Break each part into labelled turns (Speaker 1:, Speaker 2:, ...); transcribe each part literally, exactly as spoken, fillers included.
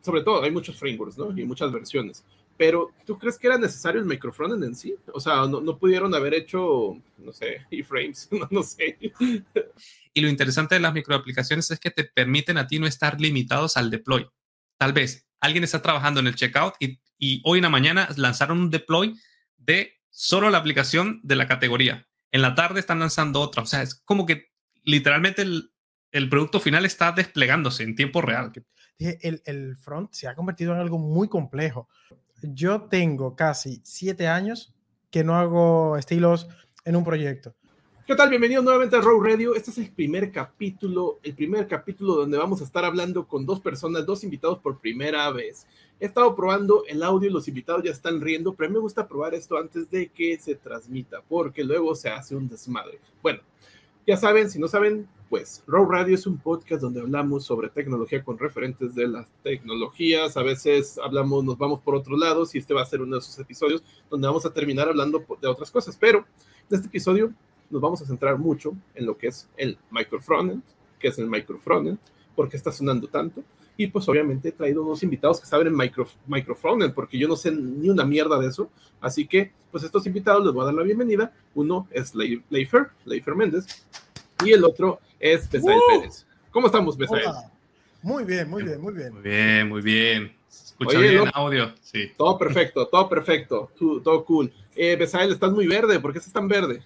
Speaker 1: sobre todo hay muchos frameworks, ¿no? Y muchas versiones. Pero, ¿tú crees que era necesario el microfrontend en sí? O sea, no, no pudieron haber hecho, no sé, iframes, no, no sé.
Speaker 2: Y lo interesante de las microaplicaciones es que te permiten a ti no estar limitados al deploy. Tal vez alguien está trabajando en el checkout y, y hoy en la mañana lanzaron un deploy de solo la aplicación de la categoría. En la tarde están lanzando otra. O sea, es como que literalmente el, el producto final está desplegándose en tiempo real.
Speaker 3: El, el front se ha convertido en algo muy complejo. Yo tengo casi siete años que no hago estilos en un proyecto.
Speaker 1: ¿Qué tal? Bienvenidos nuevamente a Raw Radio. Este es el primer capítulo, el primer capítulo donde vamos a estar hablando con dos personas, dos invitados por primera vez. He estado probando el audio y los invitados ya están riendo, pero a mí me gusta probar esto antes de que se transmita, porque luego se hace un desmadre. Bueno, ya saben, si no saben, pues Raw Radio es un podcast donde hablamos sobre tecnología con referentes de las tecnologías. A veces hablamos, nos vamos por otros lados y este va a ser uno de esos episodios donde vamos a terminar hablando de otras cosas, pero en este episodio nos vamos a centrar mucho en lo que es el microfrontend, que es el microfrontend, por qué está sonando tanto, y pues obviamente he traído unos invitados que saben en micro, microfrontend, porque yo no sé ni una mierda de eso, así que pues estos invitados les voy a dar la bienvenida. Uno es Leifer, Leifer Méndez, y el otro es Besael uh, Pérez. ¿Cómo estamos, Besael?
Speaker 3: Hola. Muy bien, muy bien, muy bien.
Speaker 2: Muy bien, muy bien. Escucha
Speaker 1: Oye,
Speaker 2: bien
Speaker 1: ¿no?
Speaker 2: Audio, sí.
Speaker 1: Todo perfecto, todo perfecto, todo, todo cool. Eh, Besael, estás muy verde, ¿por qué estás tan verde?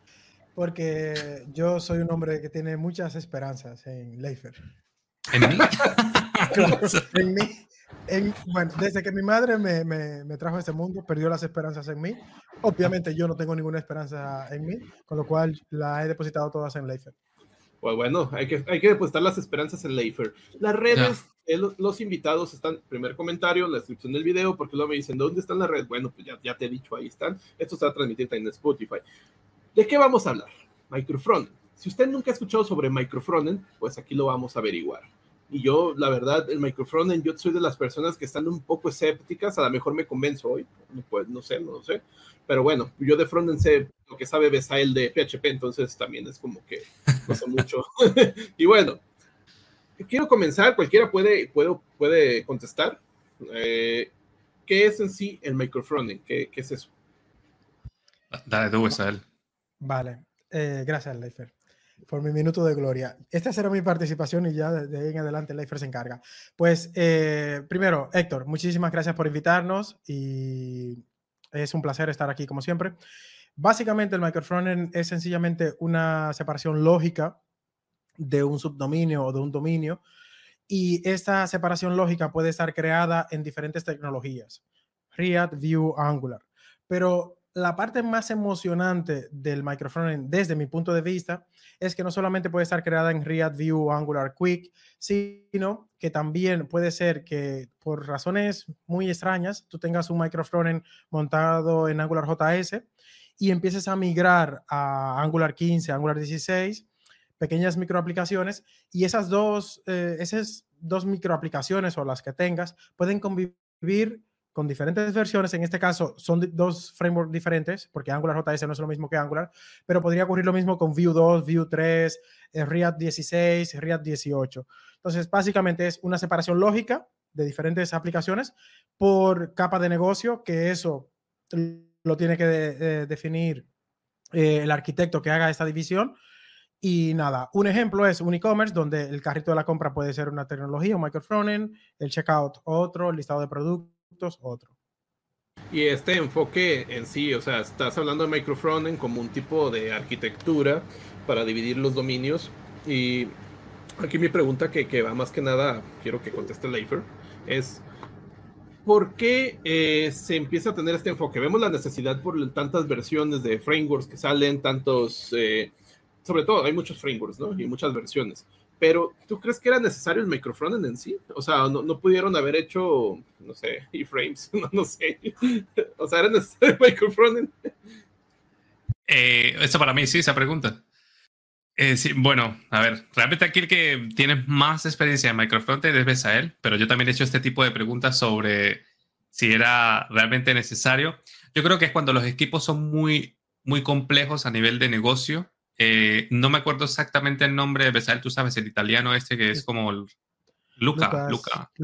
Speaker 3: Porque yo soy un hombre que tiene muchas esperanzas en Leifer.
Speaker 2: ¿En mí?
Speaker 3: Claro, en mí. En, bueno, desde que mi madre me, me, me trajo a este mundo, perdió las esperanzas en mí. Obviamente yo no tengo ninguna esperanza en mí, con lo cual la he depositado todas en Leifer.
Speaker 1: Pues bueno, hay que, hay que depositar las esperanzas en Leifer. Las redes, eh, los, los invitados están, primer comentario, la descripción del video, porque luego me dicen, ¿dónde están las redes? Bueno, pues ya, ya te he dicho, ahí están. Esto se va a transmitir también en Spotify. ¿De qué vamos a hablar? Microfrontend. Si usted nunca ha escuchado sobre microfrontend, pues aquí lo vamos a averiguar. Y yo, la verdad, el microfrontend, yo soy de las personas que están un poco escépticas, a lo mejor me convenzo hoy, pues no sé, no sé, pero bueno, yo de frontend sé lo que sabe Besael de P H P, entonces también es como que no sé mucho. Y bueno, quiero comenzar, cualquiera puede, puede, puede contestar. Eh, ¿Qué es en sí el microfrontend? ¿Qué, qué es eso?
Speaker 2: Dale tú, Besael.
Speaker 3: Vale, eh, gracias, Leifer, por mi minuto de gloria. Esta será mi participación y ya de, de ahí en adelante Leifer se encarga. Pues, eh, primero, Héctor, muchísimas gracias por invitarnos y es un placer estar aquí como siempre. Básicamente, el microfrontend es sencillamente una separación lógica de un subdominio o de un dominio, y esta separación lógica puede estar creada en diferentes tecnologías, React, Vue, Angular, pero la parte más emocionante del microfrontend desde mi punto de vista es que no solamente puede estar creada en React, Vue, Angular, Quick, sino que también puede ser que por razones muy extrañas tú tengas un microfrontend montado en Angular J S y empieces a migrar a Angular quince, Angular dieciséis, pequeñas microaplicaciones, y esas dos, eh, esas dos microaplicaciones o las que tengas pueden convivir con diferentes versiones. En este caso son dos frameworks diferentes, porque Angular J S no es lo mismo que Angular, pero podría ocurrir lo mismo con Vue dos, Vue tres, eh, React dieciséis, React dieciocho. Entonces, básicamente es una separación lógica de diferentes aplicaciones por capa de negocio, que eso lo tiene que de, de, definir eh, el arquitecto que haga esta división. Y nada, un ejemplo es un e-commerce donde el carrito de la compra puede ser una tecnología, un microfrontend, el checkout otro, el listado de productos otro.
Speaker 1: Y este enfoque en sí, o sea, estás hablando de microfrontend como un tipo de arquitectura para dividir los dominios. Y aquí mi pregunta que, que va más que nada, quiero que conteste Leifer, es ¿por qué eh, se empieza a tener este enfoque? Vemos la necesidad por tantas versiones de frameworks que salen, tantos... Eh, sobre todo, hay muchos frameworks, ¿no? Y muchas versiones. Pero, ¿tú crees que era necesario el microfrontend en sí? O sea, no, no pudieron haber hecho, no sé, iframes, no, no sé. O sea, ¿era necesario el microfrontend?
Speaker 2: Eh, eso para mí, sí, esa pregunta. Eh, sí, bueno, a ver, realmente aquí el que tiene más experiencia en microfrontend es Besael, pero yo también he hecho este tipo de preguntas sobre si era realmente necesario. Yo creo que es cuando los equipos son muy, muy complejos a nivel de negocio. Eh, no me acuerdo exactamente el nombre de Besael, tú sabes, el italiano este que es como el Luca,
Speaker 3: Lucas,
Speaker 2: Luca.
Speaker 3: Lu,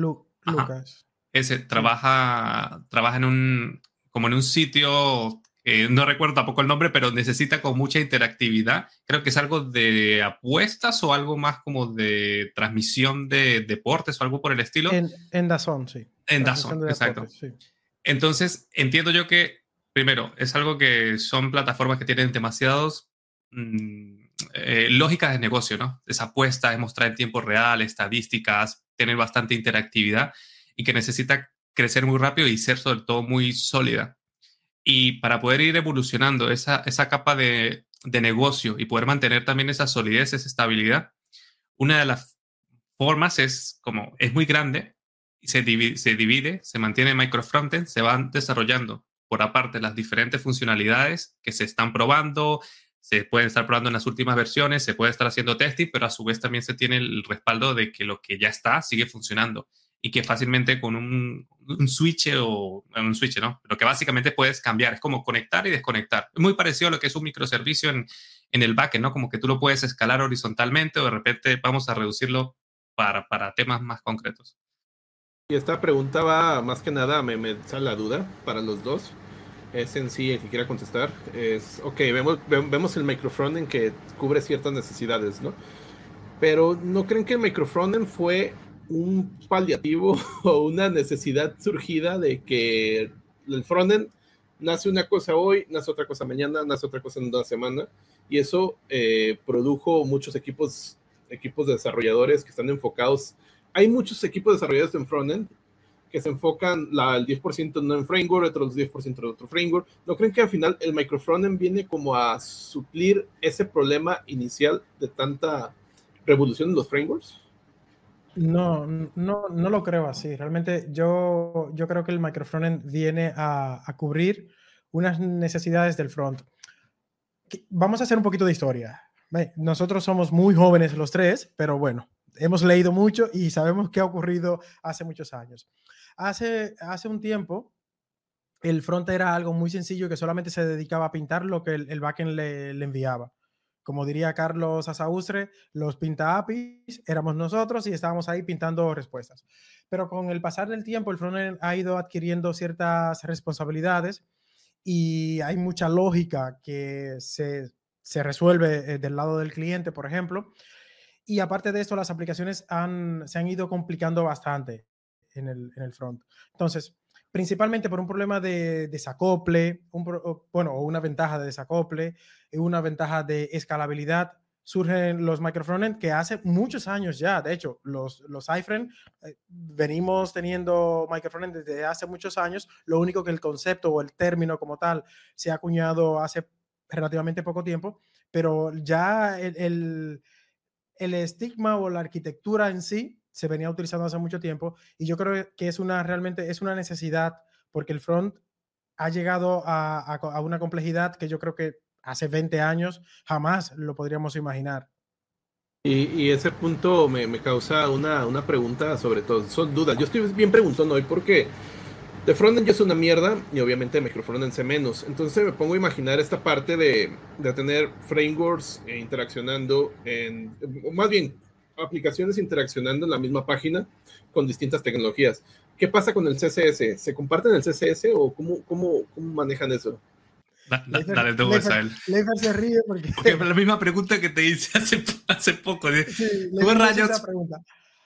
Speaker 3: Lucas.
Speaker 2: Ese trabaja, trabaja en un, como en un sitio, eh, no recuerdo tampoco el nombre, pero necesita con mucha interactividad. Creo que es algo de apuestas o algo más como de transmisión de deportes o algo por el estilo.
Speaker 3: En, en DAZN, sí.
Speaker 2: En DAZN,
Speaker 3: de
Speaker 2: exacto.
Speaker 3: Deportes, sí.
Speaker 2: Entonces, entiendo yo que, primero, es algo que son plataformas que tienen demasiados mmm, eh, lógicas de negocio, ¿no? Es apuesta, es mostrar en tiempo real, estadísticas, tener bastante interactividad y que necesita crecer muy rápido y ser sobre todo muy sólida. Y para poder ir evolucionando esa, esa capa de, de negocio y poder mantener también esa solidez, esa estabilidad, una de las formas es como, es muy grande, y se divide, se divide, se mantiene en micro frontend, se van desarrollando por aparte las diferentes funcionalidades que se están probando, se pueden estar probando en las últimas versiones, se puede estar haciendo testing, pero a su vez también se tiene el respaldo de que lo que ya está sigue funcionando y que fácilmente con un, un switch o un switch, ¿no? Pero que básicamente puedes cambiar, es como conectar y desconectar. Es muy parecido a lo que es un microservicio en, en el backend, ¿no? Como que tú lo puedes escalar horizontalmente o de repente vamos a reducirlo para, para temas más concretos.
Speaker 1: Y esta pregunta va más que nada, me, me sale la duda para los dos. Es en sí el que quiera contestar. Es, ok, vemos, vemos el microfrontend que cubre ciertas necesidades, ¿no? Pero ¿no creen que el microfrontend fue un paliativo o una necesidad surgida de que el frontend nace una cosa hoy, nace otra cosa mañana, nace otra cosa en una semana? Y eso eh, produjo muchos equipos, equipos de desarrolladores que están enfocados. Hay muchos equipos desarrolladores en frontend que se enfocan la, el diez por ciento no en framework, otros diez por ciento en otro framework. ¿No creen que al final el microfrontend viene como a suplir ese problema inicial de tanta revolución en los frameworks?
Speaker 3: No, no, no lo creo así. Realmente yo, yo creo que el microfrontend viene a, a cubrir unas necesidades del front. Vamos a hacer un poquito de historia. Nosotros somos muy jóvenes los tres, pero bueno, hemos leído mucho y sabemos qué ha ocurrido hace muchos años. Hace, hace un tiempo, el front era algo muy sencillo que solamente se dedicaba a pintar lo que el, el backend le, le enviaba. Como diría Carlos Asaustre, los pinta A P Is éramos nosotros y estábamos ahí pintando respuestas. Pero con el pasar del tiempo, el frontend ha ido adquiriendo ciertas responsabilidades y hay mucha lógica que se, se resuelve del lado del cliente, por ejemplo. Y aparte de esto, las aplicaciones han, se han ido complicando bastante en el, en el front. Entonces, principalmente por un problema de desacople, un, bueno, o una ventaja de desacople, una ventaja de escalabilidad, surgen los microfrontend que hace muchos años ya. De hecho, los, los iframe eh, venimos teniendo microfrontend desde hace muchos años. Lo único que el concepto o el término como tal se ha acuñado hace relativamente poco tiempo, pero ya el, el, el estigma o la arquitectura en sí se venía utilizando hace mucho tiempo y yo creo que es una realmente es una necesidad porque el front ha llegado a, a, a una complejidad que yo creo que hace veinte años jamás lo podríamos imaginar.
Speaker 1: Y, y ese punto me, me causa una, una pregunta sobre todo, son dudas. Yo estoy bien preguntando hoy porque de frontend ya es una mierda y obviamente microfrontend sé menos. Entonces me pongo a imaginar esta parte de, de tener frameworks e interaccionando en, o más bien, aplicaciones interaccionando en la misma página con distintas tecnologías. ¿Qué pasa con el C S S? ¿Se comparten el C S S o cómo, cómo, cómo manejan eso?
Speaker 2: Da, da, dale tú, Asael.
Speaker 3: Leifer se ríe porque...
Speaker 2: porque es la misma pregunta que te hice hace, hace poco.
Speaker 3: Sí,
Speaker 2: ¿Cómo rayos?
Speaker 3: Esa pregunta.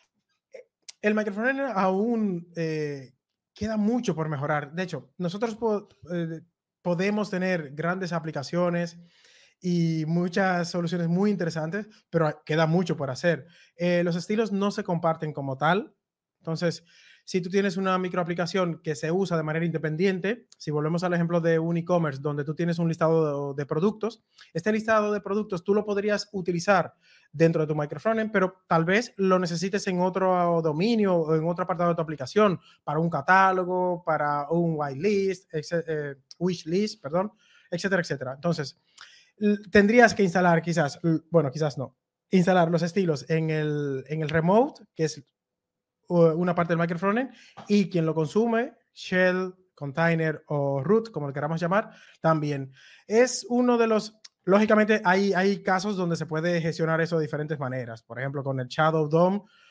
Speaker 3: El microfrontend aún eh, queda mucho por mejorar. De hecho, nosotros po eh, podemos tener grandes aplicaciones y muchas soluciones muy interesantes, pero queda mucho por hacer. Eh, los estilos no se comparten como tal. Entonces, si tú tienes una microaplicación que se usa de manera independiente, si volvemos al ejemplo de un e-commerce donde tú tienes un listado de, de productos, este listado de productos tú lo podrías utilizar dentro de tu microfrontend, pero tal vez lo necesites en otro dominio o en otro apartado de tu aplicación, para un catálogo, para un whitelist, eh, wishlist, perdón, etcétera, etcétera. Entonces, tendrías que instalar quizás, bueno, quizás no, instalar los estilos en el, en el remote, que es una parte del microfrontend, y quien lo consume, shell, container o root, como lo queramos llamar, también. Es uno de los, lógicamente hay, hay casos donde se puede gestionar eso de diferentes maneras. Por ejemplo, con el Shadow D O M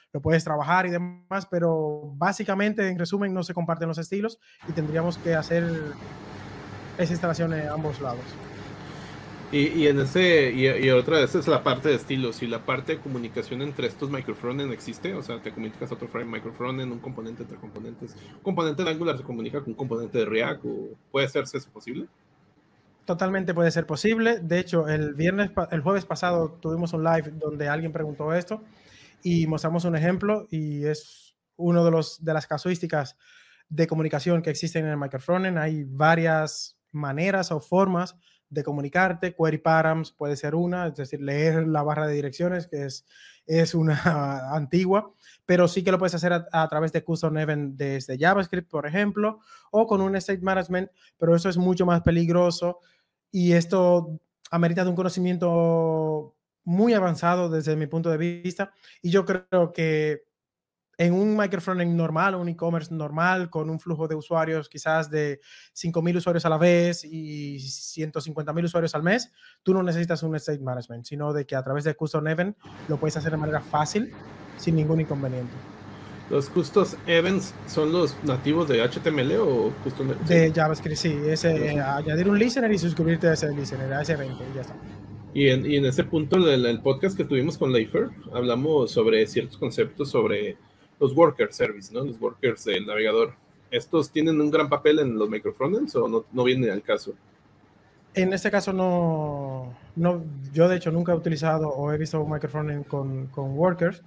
Speaker 3: lo puedes trabajar y demás, pero básicamente, en resumen, no se comparten los estilos y tendríamos que hacer esa instalación en ambos lados.
Speaker 1: Y, y en ese, y, y otra vez es la parte de estilos y la parte de comunicación entre estos microfrontend existe, o sea, te comunicas a otro frame microfrontend, un componente entre componentes, un componente de Angular se comunica con un componente de React, o puede hacerse eso posible.
Speaker 3: Totalmente puede ser posible. De hecho, el viernes, el jueves pasado tuvimos un live donde alguien preguntó esto y mostramos un ejemplo y es uno de los de las casuísticas de comunicación que existen en el microfrontend. Hay varias maneras o formas de comunicarte. Query params puede ser una, es decir, leer la barra de direcciones, que es, es una antigua, pero sí que lo puedes hacer a, a través de custom event desde JavaScript, por ejemplo, o con un state management, pero eso es mucho más peligroso y esto amerita de un conocimiento muy avanzado desde mi punto de vista, y yo creo que en un microfrontend normal, un e-commerce normal, con un flujo de usuarios quizás de cinco mil usuarios a la vez y ciento cincuenta mil usuarios al mes, tú no necesitas un state management, sino de que a través de custom event lo puedes hacer de manera fácil, sin ningún inconveniente.
Speaker 1: ¿Los custom events son los nativos de H T M L o custom events?
Speaker 3: De JavaScript, sí. Es eh, añadir un listener y suscribirte a ese listener, a ese evento, y ya está.
Speaker 1: Y en, y en ese punto, en el podcast que tuvimos con Leifer, hablamos sobre ciertos conceptos sobre los worker service, ¿no? Los workers del navegador. ¿Estos tienen un gran papel en los microfrontends o no, no vienen al caso?
Speaker 3: En este caso no, no, yo de hecho nunca he utilizado o he visto un microfrontend con, con workers,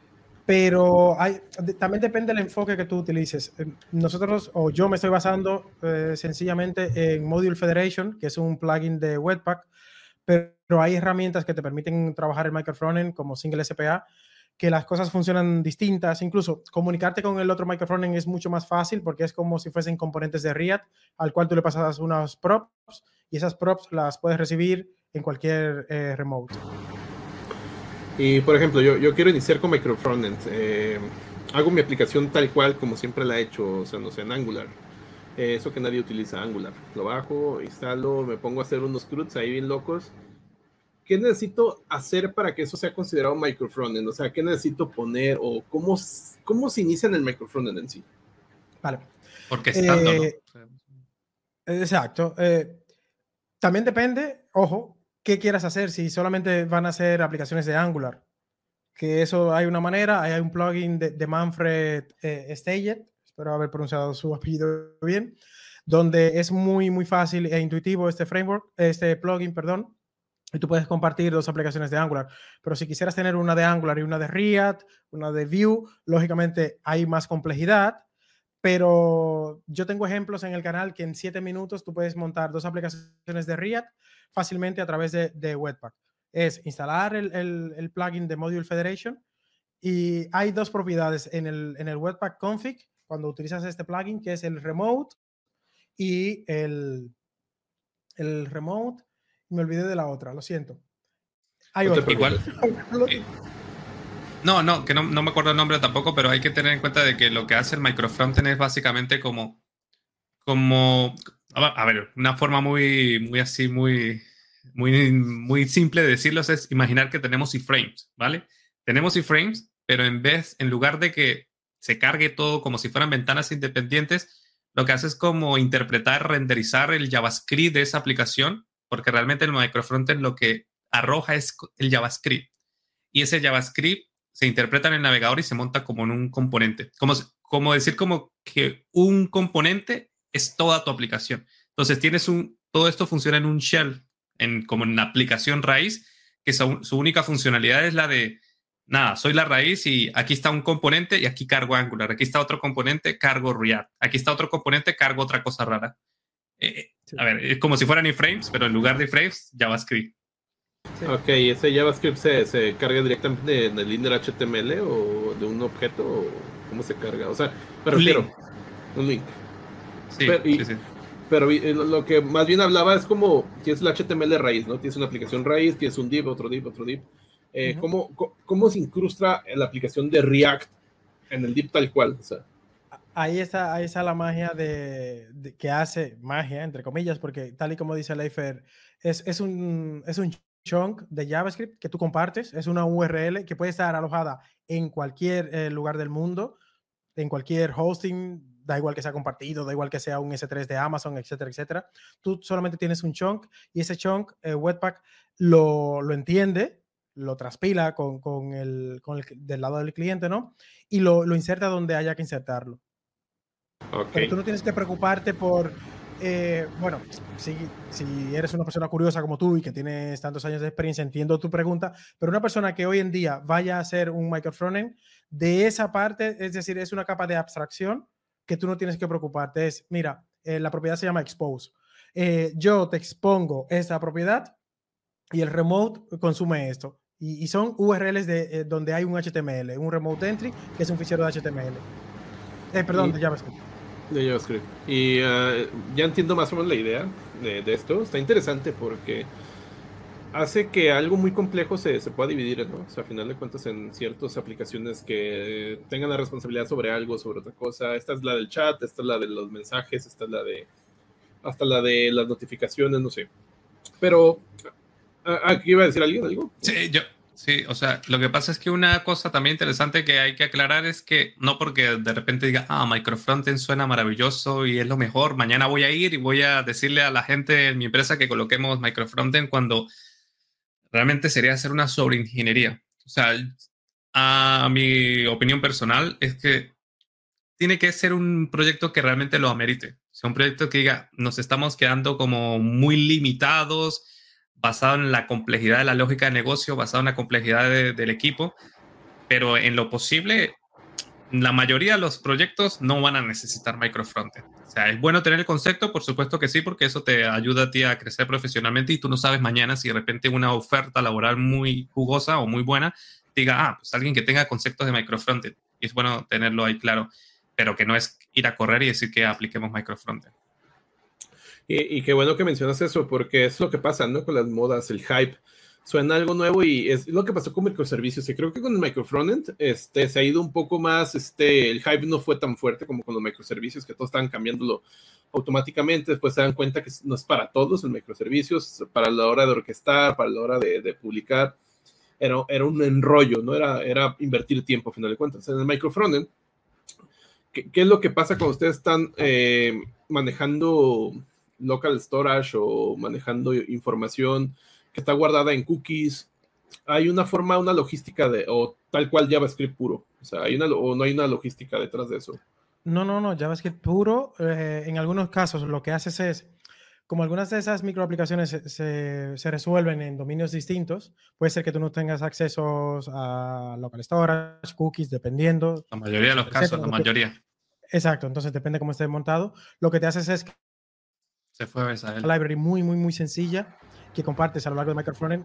Speaker 3: pero hay, también depende del enfoque que tú utilices. Nosotros, o yo me estoy basando eh, sencillamente en Module Federation, que es un plugin de Webpack, pero hay herramientas que te permiten trabajar el microfrontend como Single S P A, que las cosas funcionan distintas. Incluso comunicarte con el otro microfrontend es mucho más fácil porque es como si fuesen componentes de React, al cual tú le pasas unas props y esas props las puedes recibir en cualquier eh, remote.
Speaker 1: Y por ejemplo, yo, yo quiero iniciar con microfrontend. Eh, hago mi aplicación tal cual como siempre la he hecho, o sea, no sé, en Angular. Eh, eso que nadie utiliza, Angular. Lo bajo, instalo, me pongo a hacer unos CRUDs ahí bien locos. ¿Qué necesito hacer para que eso sea considerado microfrontend? O sea, ¿qué necesito poner o cómo, cómo se inicia en el microfrontend en sí?
Speaker 3: Vale.
Speaker 2: Porque estando,
Speaker 3: eh, ¿no? Exacto. Eh, también depende, ojo, qué quieras hacer. Si solamente van a ser aplicaciones de Angular, que eso hay una manera, hay un plugin de, de Manfred eh, Staged, espero haber pronunciado su apellido bien, donde es muy, muy fácil e intuitivo este framework, este plugin, perdón, y tú puedes compartir dos aplicaciones de Angular. Pero si quisieras tener una de Angular y una de React, una de Vue, lógicamente hay más complejidad, pero yo tengo ejemplos en el canal que en siete minutos tú puedes montar dos aplicaciones de React fácilmente a través de, de Webpack. Es instalar el, el, el plugin de Module Federation y hay dos propiedades en el, en el Webpack config cuando utilizas este plugin, que es el remote y el, el remote. Me olvidé de la otra, lo siento. Hay
Speaker 1: no
Speaker 3: otra.
Speaker 2: Igual. eh, no, no, que no, no me acuerdo el nombre tampoco, pero hay que tener en cuenta de que lo que hace el microfrontend es básicamente como, como, a ver, una forma muy, muy así, muy, muy, muy simple de decirlo es imaginar que tenemos iframes, ¿vale? Tenemos iframes, pero en vez, en lugar de que se cargue todo como si fueran ventanas independientes, lo que hace es como interpretar, renderizar el JavaScript de esa aplicación, porque realmente el microfrontend lo que arroja es el JavaScript. Y ese JavaScript se interpreta en el navegador y se monta como en un componente. Como, como decir como que un componente es toda tu aplicación. Entonces tienes un, todo esto funciona en un shell, en, como en una aplicación raíz, que su, su única funcionalidad es la de, nada, soy la raíz y aquí está un componente y aquí cargo Angular, aquí está otro componente, cargo React, aquí está otro componente, cargo otra cosa rara. Eh, sí. A ver, es como si fueran iframes, pero en lugar de iframes, JavaScript.
Speaker 1: Sí. Ok, ¿ese JavaScript se, se carga directamente en el inner H T M L o de un objeto? O ¿cómo se carga? O sea, me refiero,
Speaker 2: link.
Speaker 1: un link.
Speaker 2: Sí,
Speaker 1: pero, y,
Speaker 2: sí, sí.
Speaker 1: Pero lo que más bien hablaba es como tienes el H T M L raíz, ¿no? Tienes una aplicación raíz, tienes un div, otro div, otro div. Eh, uh-huh. ¿cómo, ¿Cómo se incrusta la aplicación de React en el div tal cual? O sea,
Speaker 3: ahí está, ahí está la magia de, de que hace magia, entre comillas, porque tal y como dice Leifer, es, es, un, es un chunk de JavaScript que tú compartes, es una U R L que puede estar alojada en cualquier eh, lugar del mundo, en cualquier hosting, da igual que sea compartido, da igual que sea un ese tres de Amazon, etcétera, etcétera. Tú solamente tienes un chunk y ese chunk, eh, Webpack, lo, lo entiende, lo transpila con, con, el, con el del lado del cliente, ¿no? Y lo, lo inserta donde haya que insertarlo.
Speaker 1: Okay.
Speaker 3: Pero tú no tienes que preocuparte por, eh, bueno, si, si eres una persona curiosa como tú y que tienes tantos años de experiencia, entiendo tu pregunta, pero una persona que hoy en día vaya a hacer un microfrontend, de esa parte, es decir, es una capa de abstracción que tú no tienes que preocuparte. Es, mira, eh, la propiedad se llama expose. Eh, yo te expongo esta propiedad y el remote consume esto. Y, y son U R Ls de, eh, donde hay un H T M L, un remote entry, que es un fichero de H T M L. Eh, perdón,
Speaker 1: y,
Speaker 3: de JavaScript.
Speaker 1: De JavaScript. Y uh, ya entiendo más o menos la idea de, de esto. Está interesante porque hace que algo muy complejo se, se pueda dividir, ¿no? O sea, a final de cuentas, en ciertas aplicaciones que tengan la responsabilidad sobre algo, sobre otra cosa. Esta es la del chat, esta es la de los mensajes, esta es la de... hasta la de las notificaciones, no sé. Pero... ¿aquí iba a decir alguien algo?
Speaker 2: Sí, yo... Sí, o sea, lo que pasa es que una cosa también interesante que hay que aclarar es que no porque de repente diga, ah, microfrontend suena maravilloso y es lo mejor, mañana voy a ir y voy a decirle a la gente en mi empresa que coloquemos microfrontend cuando realmente sería hacer una sobreingeniería. O sea, a mi opinión personal es que tiene que ser un proyecto que realmente lo amerite. O sea, un proyecto que diga, nos estamos quedando como muy limitados, basado en la complejidad de la lógica de negocio, basado en la complejidad de, del equipo, pero en lo posible, la mayoría de los proyectos no van a necesitar microfrontend. O sea, es bueno tener el concepto, por supuesto que sí, porque eso te ayuda a ti a crecer profesionalmente y tú no sabes mañana si de repente una oferta laboral muy jugosa o muy buena diga, ah, pues alguien que tenga conceptos de microfrontend. Y es bueno tenerlo ahí claro, pero que no es ir a correr y decir que apliquemos microfrontend.
Speaker 1: Y, y qué bueno que mencionas eso, porque es lo que pasa, ¿no? Con las modas, el hype. Suena algo nuevo y es lo que pasó con microservicios. Y creo que con el microfrontend este, se ha ido un poco más, este, el hype no fue tan fuerte como con los microservicios, que todos estaban cambiándolo automáticamente. Después se dan cuenta que no es para todos el microservicios, para la hora de orquestar, para la hora de, de publicar. Era, era un enrollo, ¿no? Era, era invertir tiempo, a final de cuentas. En el microfrontend, ¿qué, qué es lo que pasa cuando ustedes están eh, manejando local storage o manejando información que está guardada en cookies? Hay una forma, una logística de, o tal cual JavaScript puro, o sea, hay una, o no hay una logística detrás de eso.
Speaker 3: No, no, no, JavaScript puro, eh, en algunos casos lo que haces es, como algunas de esas microaplicaciones se, se, se resuelven en dominios distintos, puede ser que tú no tengas accesos a local storage, cookies, dependiendo.
Speaker 2: La mayoría de los casos, etcétera, la mayoría.
Speaker 3: Exacto, entonces depende cómo esté montado. Lo que te haces es
Speaker 2: se fue a Besael.
Speaker 3: Una library muy, muy, muy sencilla que compartes a lo largo de microfrontend.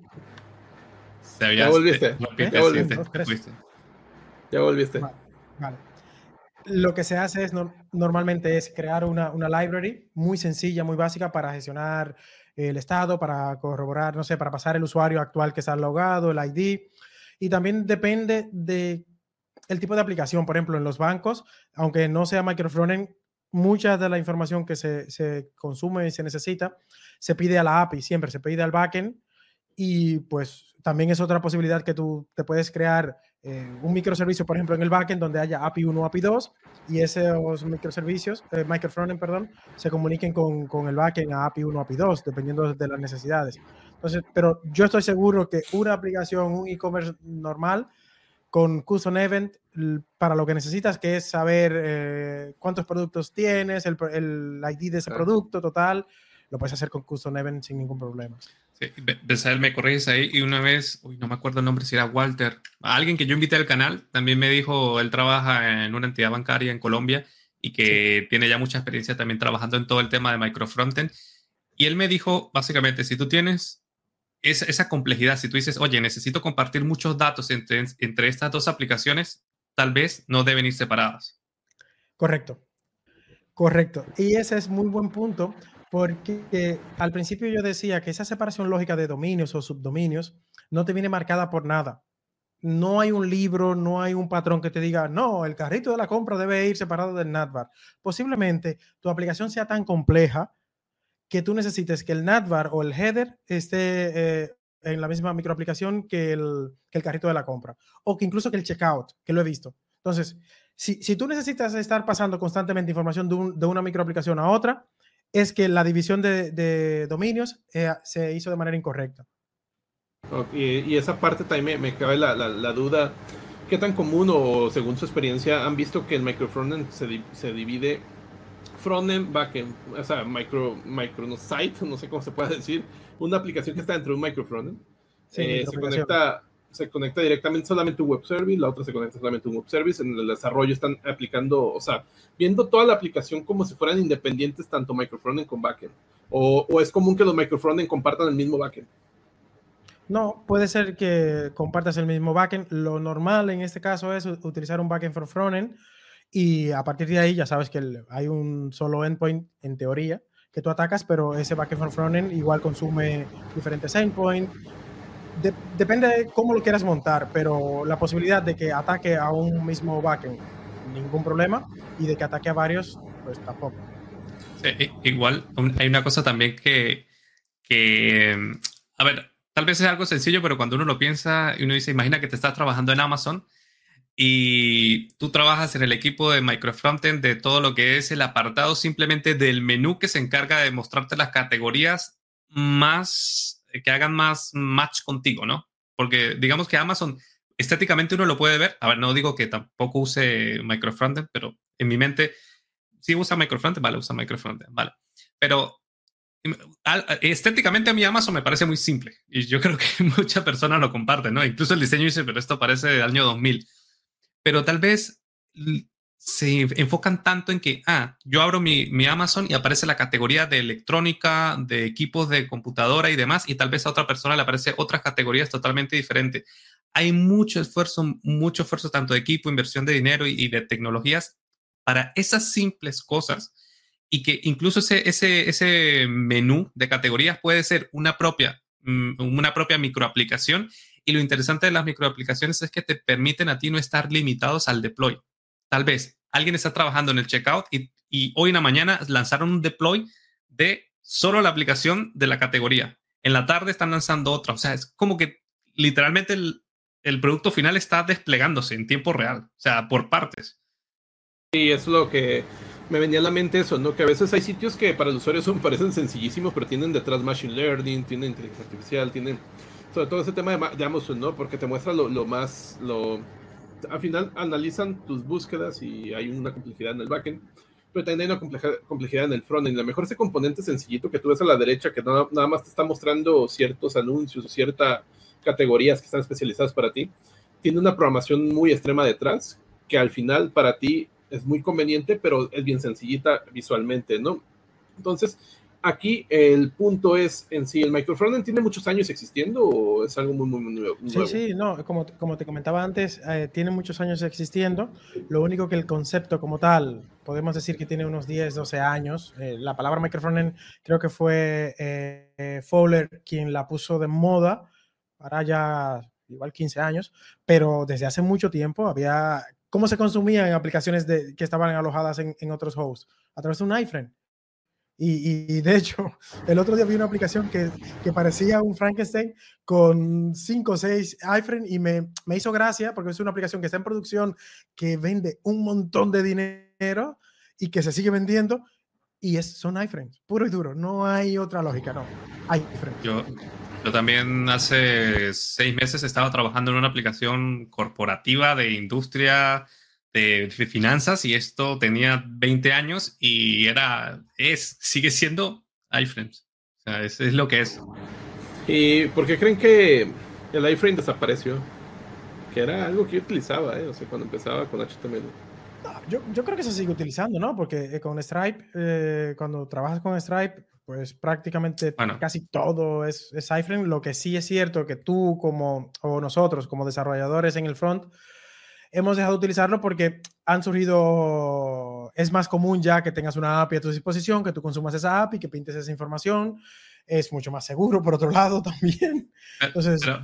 Speaker 1: Se había, ya volviste.
Speaker 3: ¿Eh?
Speaker 1: Ya volviste. Ya volviste.
Speaker 3: Vale, vale. Lo que se hace es no, normalmente es crear una, una library muy sencilla, muy básica para gestionar el estado, para corroborar, no sé, para pasar el usuario actual que está logado, el I D. Y también depende de el tipo de aplicación. Por ejemplo, en los bancos, aunque no sea microfrontend, mucha de la información que se, se consume y se necesita se pide a la A P I, siempre se pide al backend, y pues también es otra posibilidad que tú te puedes crear eh, un microservicio, por ejemplo, en el backend donde haya A P I uno, A P I dos, y esos microservicios, eh, microfrontend, perdón, se comuniquen con, con el backend a A P I uno, A P I dos, dependiendo de las necesidades. Entonces, pero yo estoy seguro que una aplicación, un e-commerce normal, con Custom Event, para lo que necesitas, que es saber eh, cuántos productos tienes, el, el I D de ese claro. producto total, lo puedes hacer con Custom Event sin ningún problema.
Speaker 2: Sí, Besael, me corriges ahí, y una vez, uy, no me acuerdo el nombre, si era Walter, alguien que yo invité al canal, también me dijo, él trabaja en una entidad bancaria en Colombia y que sí. tiene ya mucha experiencia también trabajando en todo el tema de microfrontend, y él me dijo, básicamente, si tú tienes esa, esa complejidad, si tú dices, oye, necesito compartir muchos datos entre, entre estas dos aplicaciones, tal vez no deben ir separadas.
Speaker 3: Correcto, correcto. Y ese es muy buen punto, porque eh, al principio yo decía que esa separación lógica de dominios o subdominios no te viene marcada por nada. No hay un libro, no hay un patrón que te diga, no, el carrito de la compra debe ir separado del navbar. Posiblemente tu aplicación sea tan compleja que tú necesites que el navbar o el header esté, eh, en la misma microaplicación que el, que el carrito de la compra, o que incluso que el checkout, que lo he visto. Entonces, si, si tú necesitas estar pasando constantemente información de, un, de una microaplicación a otra, es que la división de, de dominios eh, se hizo de manera incorrecta.
Speaker 1: Okay, y esa parte también me, me cabe la, la, la duda, ¿qué tan común o según su experiencia han visto que el microfrontend se, se divide frontend, backend, o sea, micro, micro no, site, no sé cómo se puede decir, una aplicación que está dentro de un microfrontend,
Speaker 3: sí,
Speaker 1: eh, se conecta se conecta directamente solamente un web service, la otra se conecta solamente un web service, en el desarrollo están aplicando, o sea, viendo toda la aplicación como si fueran independientes tanto microfrontend como backend, o, o es común que los microfrontend compartan el mismo backend.
Speaker 3: No, puede ser que compartas el mismo backend. Lo normal en este caso es utilizar un backend for frontend y a partir de ahí ya sabes que el, hay un solo endpoint en teoría que tú atacas, pero ese backend for frontend igual consume diferentes endpoints. De, depende de cómo lo quieras montar, pero la posibilidad de que ataque a un mismo backend, ningún problema, y de que ataque a varios, pues tampoco.
Speaker 2: Sí, igual hay una cosa también que, que, a ver, tal vez es algo sencillo, pero cuando uno lo piensa y uno dice, imagina que te estás trabajando en Amazon y tú trabajas en el equipo de microfrontend de todo lo que es el apartado simplemente del menú que se encarga de mostrarte las categorías más que hagan más match contigo, ¿no? Porque digamos que Amazon estéticamente uno lo puede ver. A ver, no digo que tampoco use microfrontend, pero en mi mente sí usa microfrontend, vale, usa microfrontend, vale. Pero estéticamente a mí Amazon me parece muy simple y yo creo que muchas personas lo comparten, ¿no? Incluso el diseño dice, pero esto parece del año dos mil. Pero tal vez se enfocan tanto en que, ah, yo abro mi, mi Amazon y aparece la categoría de electrónica, de equipos de computadora y demás, y tal vez a otra persona le aparece otras categorías totalmente diferentes. Hay mucho esfuerzo, mucho esfuerzo tanto de equipo, inversión de dinero y, y de tecnologías para esas simples cosas, y que incluso ese, ese, ese menú de categorías puede ser una propia, una propia microaplicación. Y lo interesante de las microaplicaciones es que te permiten a ti no estar limitados al deploy. Tal vez alguien está trabajando en el checkout y, y hoy en la mañana lanzaron un deploy de solo la aplicación de la categoría. En la tarde están lanzando otra. O sea, es como que literalmente el, el producto final está desplegándose en tiempo real. O sea, por partes.
Speaker 1: Y es lo que me venía a la mente eso, ¿no? Que a veces hay sitios que para el usuario son, parecen sencillísimos, pero tienen detrás machine learning, tienen inteligencia artificial, tienen sobre todo ese tema de, de Amazon, ¿no? Porque te muestra lo, lo más, lo... Al final analizan tus búsquedas y hay una complejidad en el backend, pero también hay una complejidad, complejidad en el frontend. A lo mejor ese componente sencillito que tú ves a la derecha, que nada, nada más te está mostrando ciertos anuncios o ciertas categorías que están especializadas para ti, tiene una programación muy extrema detrás, que al final para ti es muy conveniente, pero es bien sencillita visualmente, ¿no? Entonces, aquí el punto es en sí, ¿el microfrontend tiene muchos años existiendo o es algo muy, muy, muy nuevo?
Speaker 3: Sí, sí, no, como, como te comentaba antes, eh, tiene muchos años existiendo. Lo único que el concepto como tal, podemos decir que tiene unos diez, doce años. Eh, la palabra microfrontend creo que fue eh, Fowler quien la puso de moda, para ya igual quince años, pero desde hace mucho tiempo había... ¿Cómo se consumía en aplicaciones de, que estaban alojadas en, en otros hosts? A través de un iframe. Y, y de hecho, el otro día vi una aplicación que, que parecía un Frankenstein con cinco o seis iframes y me, me hizo gracia porque es una aplicación que está en producción, que vende un montón de dinero y que se sigue vendiendo, y es, son iframes, puro y duro. No hay otra lógica, no. Hay iframes.
Speaker 2: Yo, yo también hace seis meses estaba trabajando en una aplicación corporativa de industria de finanzas y esto tenía veinte años y era, es, sigue siendo iframes. O sea, es, es lo que es.
Speaker 1: ¿Y por qué creen que el iframe desapareció? Que era algo que yo utilizaba, ¿eh? O sea, cuando empezaba con H T M L.
Speaker 3: No, yo, yo creo que se sigue utilizando, ¿no? Porque con Stripe, eh, cuando trabajas con Stripe, pues prácticamente bueno, casi todo es, es iframe. Lo que sí es cierto que tú como, o nosotros como desarrolladores en el front, hemos dejado de utilizarlo porque han surgido, es más común ya que tengas una A P I a tu disposición, que tú consumas esa A P I, que pintes esa información, es mucho más seguro por otro lado también. Entonces,
Speaker 2: pero,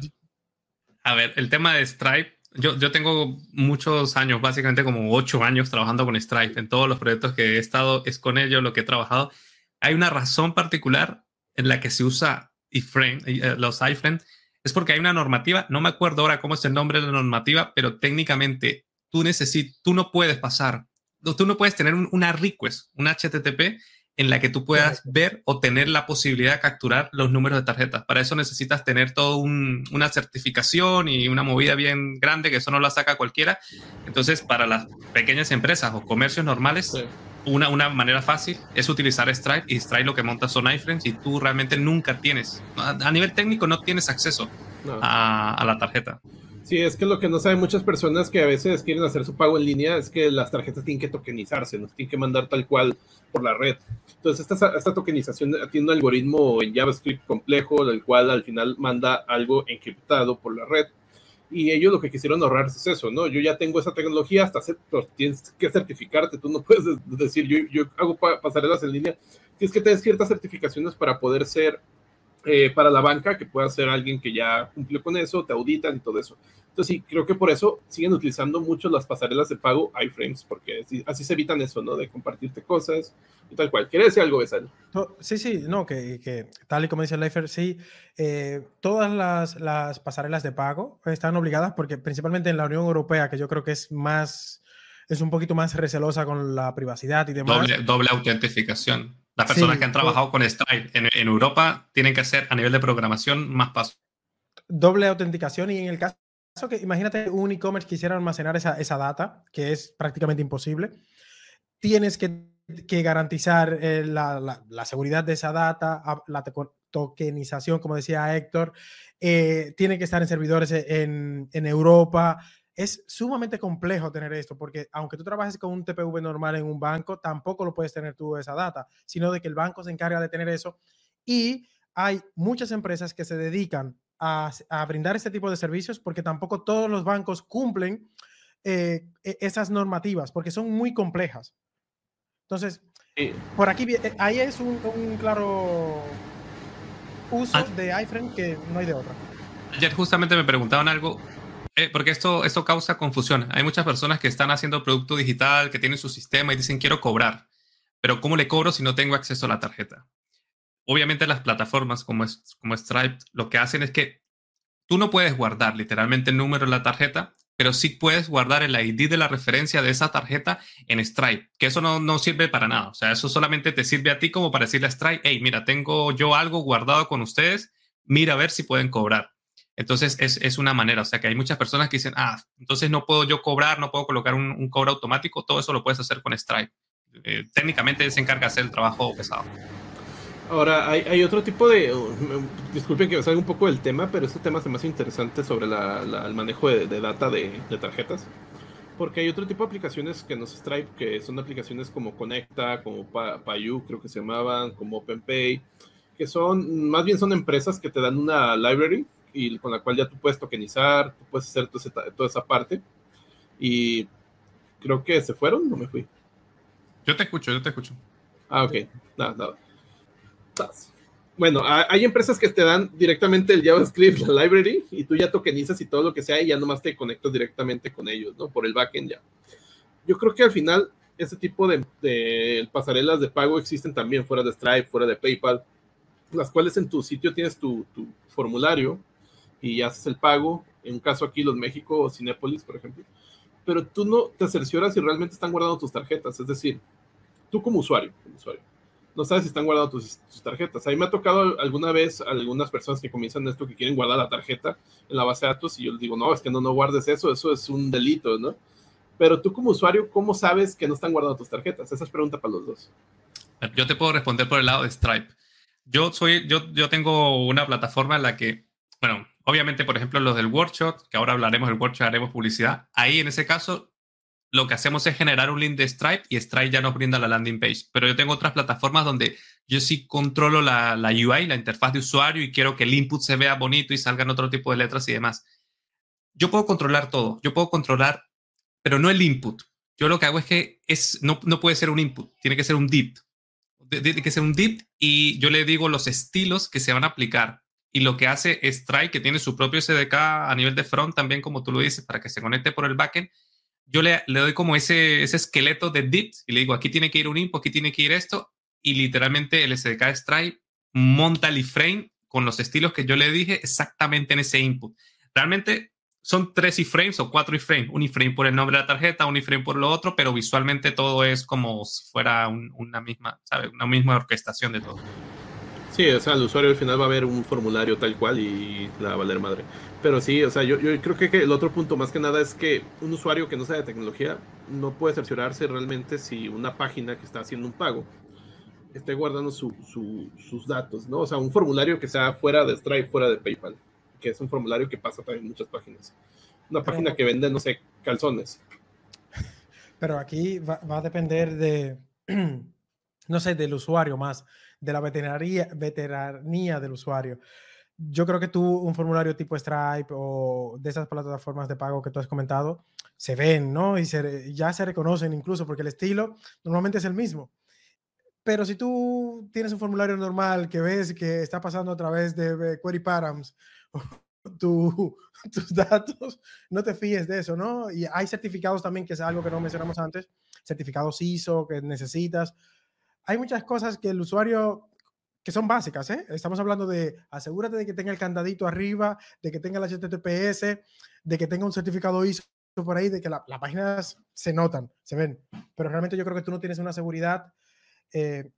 Speaker 2: a ver, el tema de Stripe, yo, yo tengo muchos años, básicamente como ocho años trabajando con Stripe, en todos los proyectos que he estado, es con ellos lo que he trabajado. Hay una razón particular en la que se usa iframe, los iframe, Es porque hay una normativa, no me acuerdo ahora cómo es el nombre de la normativa, pero técnicamente tú, necesit, tú no puedes pasar, tú no puedes tener un, una request, un H T T P en la que tú puedas
Speaker 3: Correcto.
Speaker 2: ver o tener la posibilidad de capturar los números de tarjetas. Para eso necesitas tener toda un, una certificación y una movida bien grande, que eso no la saca cualquiera. Entonces, para las pequeñas empresas o comercios normales,
Speaker 1: Sí.
Speaker 2: una, una manera fácil es utilizar Stripe, y Stripe lo que monta son iframes y tú realmente nunca tienes, a, a nivel técnico no tienes acceso
Speaker 1: No.
Speaker 2: a, a la tarjeta.
Speaker 1: Sí, es que lo que no saben muchas personas que a veces quieren hacer su pago en línea es que las tarjetas tienen que tokenizarse, nos tienen que mandar tal cual por la red. Entonces, esta, esta tokenización tiene un algoritmo en JavaScript complejo, el cual al final manda algo encriptado por la red. Y ellos lo que quisieron ahorrar es eso, ¿no? Yo ya tengo esa tecnología, hasta hacer, pero tienes que certificarte. Tú no puedes decir, yo, yo hago pasarelas en línea. Tienes que tener ciertas certificaciones para poder ser Eh, para la banca, que pueda ser alguien que ya cumplió con eso, te auditan y todo eso. Entonces sí, creo que por eso siguen utilizando mucho las pasarelas de pago iframes, porque así, así se evitan eso, ¿no? De compartirte cosas y tal cual. ¿Quieres decir algo, Besal?
Speaker 3: No, sí, sí, no, que, que tal y como dice Leifer, sí, eh, todas las, las pasarelas de pago están obligadas porque principalmente en la Unión Europea, que yo creo que es más, es un poquito más recelosa con la privacidad y demás.
Speaker 2: Doble, doble autentificación. Las personas
Speaker 3: Sí,
Speaker 2: que han trabajado con Stripe en, en Europa tienen que hacer a nivel de programación más pasos.
Speaker 3: doble autenticación y en el caso que, imagínate, un e-commerce quisiera almacenar esa, esa data, que es prácticamente imposible, tienes que, que garantizar eh, la, la, la seguridad de esa data, la tokenización, como decía Héctor, eh, tiene que estar en servidores en, en Europa. Es sumamente complejo tener esto, porque aunque tú trabajes con un T P V normal en un banco, tampoco lo puedes tener tú esa data, sino de que el banco se encarga de tener eso. Y hay muchas empresas que se dedican a, a brindar este tipo de servicios porque tampoco todos los bancos cumplen eh, esas normativas, porque son muy complejas. Entonces, sí. Por aquí, ahí es un, un claro uso ah. de iframe que no hay de otra.
Speaker 2: Ayer justamente me preguntaban algo, eh, porque esto, esto causa confusión. Hay muchas personas que están haciendo producto digital, que tienen su sistema y dicen quiero cobrar, pero ¿cómo le cobro si no tengo acceso a la tarjeta? Obviamente las plataformas como, es, como Stripe lo que hacen es que tú no puedes guardar literalmente el número de la tarjeta, pero sí puedes guardar el I D de la referencia de esa tarjeta en Stripe, que eso no, no sirve para nada. O sea, eso solamente te sirve a ti como para decirle a Stripe, hey, mira, tengo yo algo guardado con ustedes, mira a ver si pueden cobrar. Entonces, es, es una manera. O sea, que hay muchas personas que dicen, ah, entonces no puedo yo cobrar, no puedo colocar un, un cobro automático. Todo eso lo puedes hacer con Stripe. Eh, técnicamente se encarga de hacer el trabajo pesado.
Speaker 1: Ahora, hay, hay otro tipo de... Uh, disculpen que me salga un poco del tema, pero este tema se me hace interesante sobre la, la, el manejo de, de data de, de tarjetas. Porque hay otro tipo de aplicaciones que no es Stripe, que son aplicaciones como Conecta, como Payu, creo que se llamaban, como OpenPay, que son, más bien son empresas que te dan una library y con la cual ya tú puedes tokenizar, tú puedes hacer toda esa, toda esa parte. Y creo que se fueron, no me fui.
Speaker 2: Yo te escucho, yo te escucho.
Speaker 1: Ah, ok. Nada, nada. Bueno, hay empresas que te dan directamente el JavaScript, la library, y tú ya tokenizas y todo lo que sea, y ya nomás te conectas directamente con ellos, ¿no? Por el backend ya. Yo creo que al final, ese tipo de, de pasarelas de pago existen también fuera de Stripe, fuera de PayPal, las cuales en tu sitio tienes tu, tu formulario y haces el pago. En un caso aquí, los México o Cinépolis, por ejemplo. Pero tú no te cercioras si realmente están guardando tus tarjetas. Es decir, tú como usuario, como usuario no sabes si están guardando tus, tus tarjetas. A mí me ha tocado alguna vez algunas personas que comienzan esto que quieren guardar la tarjeta en la base de datos y yo les digo, no, es que no, no guardes eso, eso es un delito, ¿no? Pero tú como usuario, ¿cómo sabes que no están guardando tus tarjetas? Esa es pregunta para los dos.
Speaker 2: Yo te puedo responder por el lado de Stripe. Yo, soy, yo, yo tengo una plataforma en la que, bueno, obviamente, por ejemplo, los del workshop, que ahora hablaremos del workshop, haremos publicidad. Ahí, en ese caso, lo que hacemos es generar un link de Stripe y Stripe ya nos brinda la landing page. Pero yo tengo otras plataformas donde yo sí controlo la, la U I, la interfaz de usuario, y quiero que el input se vea bonito y salgan otro tipo de letras y demás. Yo puedo controlar todo. Yo puedo controlar, pero no el input. Yo lo que hago es que es, no, no puede ser un input, tiene que ser un div. Tiene que ser un div y yo le digo los estilos que se van a aplicar. Y lo que hace Stripe, que tiene su propio S D K a nivel de front también, como tú lo dices, para que se conecte por el backend, yo le, le doy como ese, ese esqueleto de divs y le digo, aquí tiene que ir un input, aquí tiene que ir esto, y literalmente el S D K Stripe monta el iframe con los estilos que yo le dije exactamente en ese input. Realmente son tres iframes o cuatro iframes. Un iframe por el nombre de la tarjeta, un iframe por lo otro, pero visualmente todo es como si fuera un, una misma, ¿sabes? Una misma orquestación de todo.
Speaker 1: Sí, o sea, el usuario al final va a ver un formulario tal cual y la va a valer madre. Pero sí, o sea, yo, yo creo que, que el otro punto más que nada es que un usuario que no sabe de tecnología no puede cerciorarse realmente si una página que está haciendo un pago esté guardando su, su, sus datos, ¿no? O sea, un formulario que sea fuera de Stripe, fuera de PayPal, que es un formulario que pasa también en muchas páginas. Una
Speaker 3: Pero,
Speaker 1: página que vende, no sé, calzones.
Speaker 3: pero aquí va, va a depender de, no sé, del usuario más, de la veteranía, veteranía del usuario. Yo creo que tú, un formulario tipo Stripe o de esas plataformas de pago que tú has comentado, se ven, ¿no? Y se, ya se reconocen incluso porque el estilo normalmente es el mismo. Pero si tú tienes un formulario normal que ves que está pasando a través de Query Params, tu, tus datos, no te fíes de eso, ¿no? Y hay certificados también, que es algo que no mencionamos antes, certificados I S O que necesitas. Hay muchas cosas que el usuario, que son básicas, ¿eh? Estamos hablando de asegúrate de que tenga el candadito arriba, de que tenga el H T T P S, de que tenga un certificado I S O por ahí, de que las la páginas se notan, se ven. Pero realmente yo creo que tú no tienes una seguridad eh,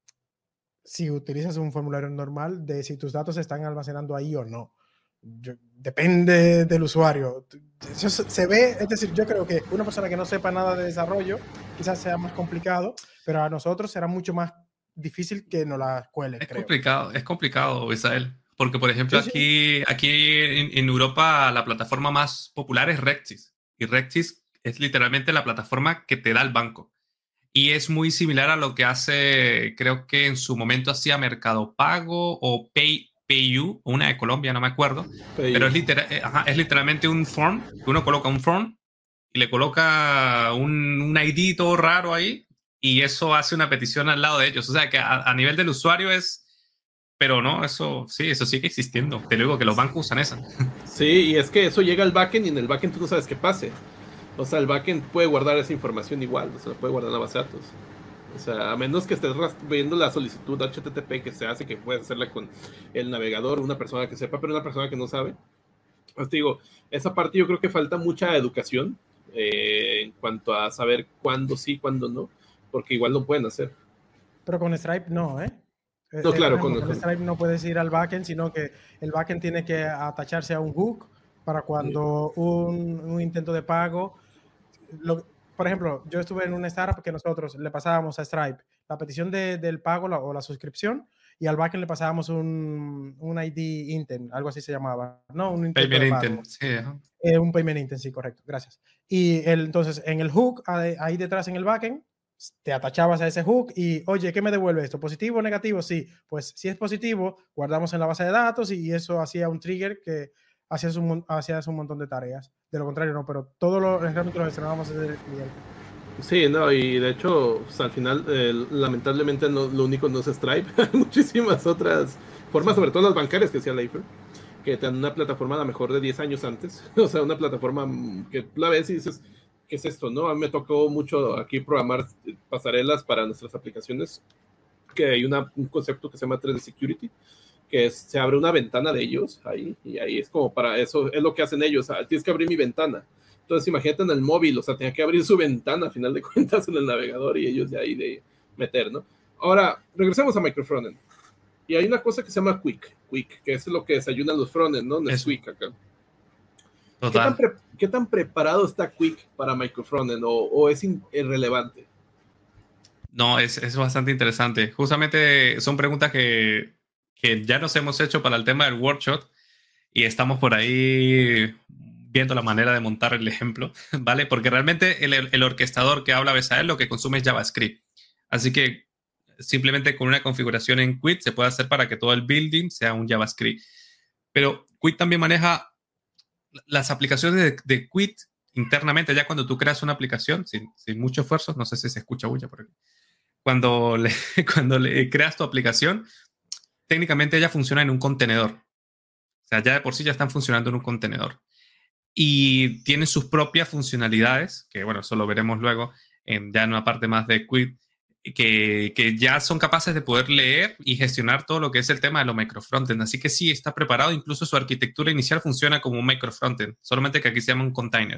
Speaker 3: si utilizas un formulario normal de si tus datos se están almacenando ahí o no. Yo, depende del usuario. Eso se ve, es decir, yo creo que una persona que no sepa nada de desarrollo quizás sea más complicado, pero a nosotros será mucho más difícil que nos la cuelen,
Speaker 2: Es
Speaker 3: creo.
Speaker 2: complicado, es complicado, Isael. Porque, por ejemplo,
Speaker 3: Sí, sí.
Speaker 2: aquí, aquí en, en Europa la plataforma más popular es Rectis. Y Rectis es literalmente la plataforma que te da el banco. Y es muy similar a lo que hace, creo que en su momento hacía Mercado Pago o Pay, PayU, una de Colombia, no me acuerdo.
Speaker 1: Pay
Speaker 2: Pero es, literal, ajá, es literalmente un form, que uno coloca un form y le coloca un, un I D todo raro ahí y eso hace una petición al lado de ellos. O sea que a, a nivel del usuario es... Pero no, eso sí, eso sigue existiendo. Te digo que los bancos usan esa.
Speaker 1: Sí, y es que eso llega al backend y en el backend tú no sabes qué pase. O sea, el backend puede guardar esa información igual, o sea, puede guardar en la base de datos. O sea, a menos que estés viendo la solicitud H T T P que se hace, que puedes hacerla con el navegador, una persona que sepa, pero una persona que no sabe. Pues te digo, esa parte yo creo que falta mucha educación eh, en cuanto a saber cuándo sí, cuándo no, porque igual lo pueden hacer.
Speaker 3: Pero con Stripe no, ¿eh?
Speaker 1: No,
Speaker 3: Eh,
Speaker 1: claro,
Speaker 3: por ejemplo,
Speaker 1: con,
Speaker 3: con Stripe no puedes ir al backend, sino que el backend tiene que atacharse a un hook para cuando un, un intento de pago. Lo, por ejemplo, yo estuve en una startup que nosotros le pasábamos a Stripe la petición de, del pago la, o la suscripción y al backend le pasábamos un, un I D intent, algo así se llamaba, ¿no? Un intento
Speaker 2: Payment
Speaker 3: de pago.
Speaker 2: intent, sí, ajá.
Speaker 3: Eh, un payment intent, sí, correcto, gracias. Y el, entonces en el hook, ahí detrás en el backend, te atachabas a ese hook y, oye, ¿qué me devuelve esto? ¿Positivo o negativo? Sí, pues si es positivo, guardamos en la base de datos y eso hacía un trigger que hacías un, hacías un montón de tareas. De lo contrario, no, pero todo lo realmente lo gestionábamos desde el cliente.
Speaker 1: Sí, no, y de hecho, pues, al final, eh, lamentablemente, no, lo único no es Stripe. Hay muchísimas otras formas, sobre todo las bancarias que decía Leifer, que te dan una plataforma a lo mejor de diez años antes. O sea, una plataforma que la ves y dices, ¿qué es esto? ¿No? A mí me tocó mucho aquí programar pasarelas para nuestras aplicaciones, que hay una, un concepto que se llama tres D Security, que es, se abre una ventana de ellos ahí, y ahí es como para eso, es lo que hacen ellos, ah, tienes que abrir mi ventana. Entonces imagínate en el móvil, o sea, tenía que abrir su ventana a final de cuentas en el navegador y ellos de ahí de meter, ¿no? Ahora, regresemos a Microfrontend. Y hay una cosa que se llama Quick, Quick, que es lo que desayunan los frontend, ¿no? Es Quick acá. ¿Qué tan, pre ¿Qué tan preparado está Quick para Microfrontend o, o es irrelevante?
Speaker 2: No, es, es bastante interesante. Justamente son preguntas que, que ya nos hemos hecho para el tema del workshop y estamos por ahí viendo la manera de montar el ejemplo, ¿vale? Porque realmente el, el orquestador que habla Besael lo que consume es JavaScript. Así que simplemente con una configuración en Qt se puede hacer para que todo el building sea un JavaScript. Pero Qt también maneja las aplicaciones de, de Qt internamente, ya cuando tú creas una aplicación, sin, sin mucho esfuerzo, no sé si se escucha bulla por aquí, cuando le, cuando le creas tu aplicación, técnicamente ella funciona en un contenedor. O sea, ya de por sí ya están funcionando en un contenedor. Y tienen sus propias funcionalidades, que bueno, eso lo veremos luego en, ya en una parte más de Qt, que, que ya son capaces de poder leer y gestionar todo lo que es el tema de los microfrontend. Así que sí, está preparado. Incluso su arquitectura inicial funciona como un microfrontend, solamente que aquí se llama un container.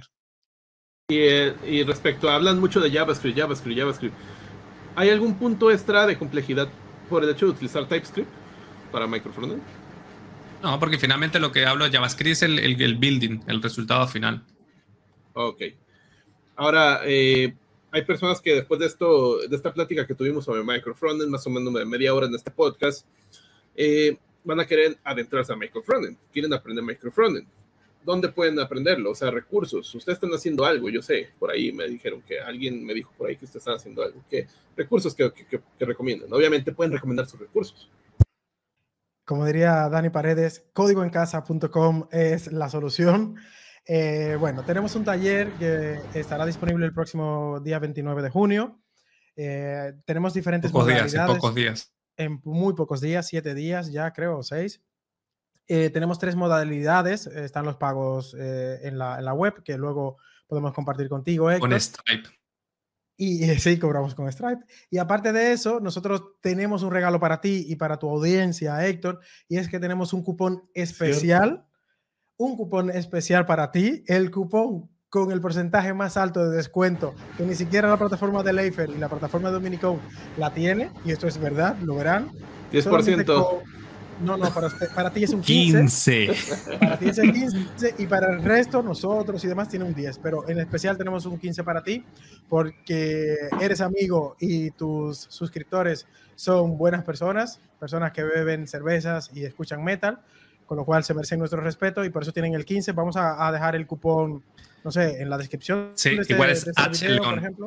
Speaker 1: Y, eh, y respecto a, hablan mucho de JavaScript, JavaScript, JavaScript. ¿Hay algún punto extra de complejidad por el hecho de utilizar TypeScript para microfrontend?
Speaker 2: No, porque finalmente lo que hablo de JavaScript es el, el, el building, el resultado final.
Speaker 1: Ok. Ahora, eh, hay personas que después de esto, de esta plática que tuvimos sobre microfrontend, más o menos de media hora en este podcast, eh, van a querer adentrarse a microfrontend. Quieren aprender microfrontend. ¿Dónde pueden aprenderlo? O sea, recursos. Ustedes están haciendo algo, yo sé. Por ahí me dijeron que alguien me dijo por ahí que ustedes están haciendo algo. ¿Qué recursos que, que, que recomiendan? Obviamente pueden recomendar sus recursos.
Speaker 3: Como diría Dani Paredes, código en casa punto com es la solución. Eh, bueno, tenemos un taller que estará disponible el próximo día veintinueve de junio. Eh, tenemos diferentes
Speaker 2: pocos
Speaker 3: modalidades.
Speaker 2: días, en pocos días.
Speaker 3: En muy pocos días, siete días ya creo, o seis. Eh, tenemos tres modalidades. Están los pagos eh, en, la, en la web, que luego podemos compartir contigo, Héctor.
Speaker 2: Con Stripe.
Speaker 3: Y eh, sí, cobramos con Stripe. Y aparte de eso, nosotros tenemos un regalo para ti y para tu audiencia, Héctor, y es que tenemos un cupón especial, ¿cierto? Un cupón especial para ti, el cupón con el porcentaje más alto de descuento, que ni siquiera la plataforma de Leifer y la plataforma de Dominicode la tiene, y esto es verdad, lo verán.
Speaker 1: diez por ciento.
Speaker 3: No, no, para, para ti es un quince.
Speaker 2: quince.
Speaker 3: Para ti es el quince y para el resto, nosotros y demás, tiene un diez. Pero en especial tenemos un quince para ti porque eres amigo y tus suscriptores son buenas personas, personas que beben cervezas y escuchan metal, con lo cual se merecen nuestro respeto y por eso tienen el quince. Vamos a, a dejar el cupón, no sé, en la descripción.
Speaker 2: Sí,
Speaker 3: de este,
Speaker 2: igual es
Speaker 3: de este
Speaker 2: H
Speaker 3: video,
Speaker 2: León.
Speaker 3: por ejemplo.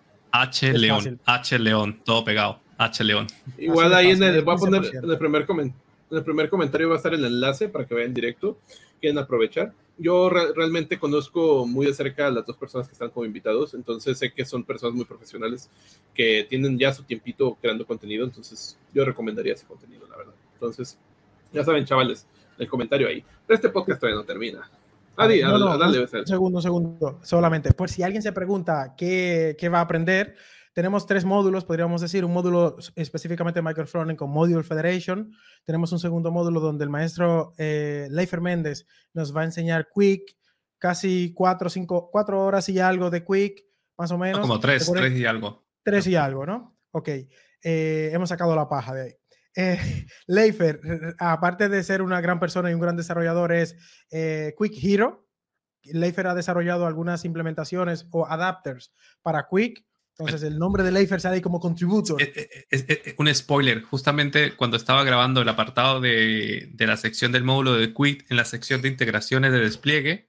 Speaker 2: H León, H León, todo pegado. H León.
Speaker 1: Igual ahí en el, voy a poner en el primer comentario. En el primer comentario va a estar el enlace para que vean directo, quieren aprovechar. Yo re realmente conozco muy de cerca a las dos personas que están como invitados, entonces sé que son personas muy profesionales que tienen ya su tiempito creando contenido, entonces yo recomendaría ese contenido, la verdad. Entonces, ya saben, chavales, el comentario ahí. Pero este podcast todavía no termina. Adi,
Speaker 3: no, no,
Speaker 1: dale,
Speaker 3: un segundo, un segundo, solamente. Por si alguien se pregunta qué, qué va a aprender, tenemos tres módulos, podríamos decir, un módulo específicamente de microfrontend con Module Federation. Tenemos un segundo módulo donde el maestro eh, Leifer Méndez nos va a enseñar Quick, casi cuatro, cinco, cuatro horas y algo de Quick, más o menos.
Speaker 2: No, como tres, tres y algo.
Speaker 3: Tres y algo, ¿no? Ok, eh, hemos sacado la paja de ahí. Eh, Leifer, aparte de ser una gran persona y un gran desarrollador, es eh, Quick Hero. Leifer ha desarrollado algunas implementaciones o adapters para Quick. Entonces el nombre de Leifer sale ahí como contributor.
Speaker 2: Es, es, es, es un spoiler. Justamente cuando estaba grabando el apartado de, de la sección del módulo de Quick, en la sección de integraciones de despliegue,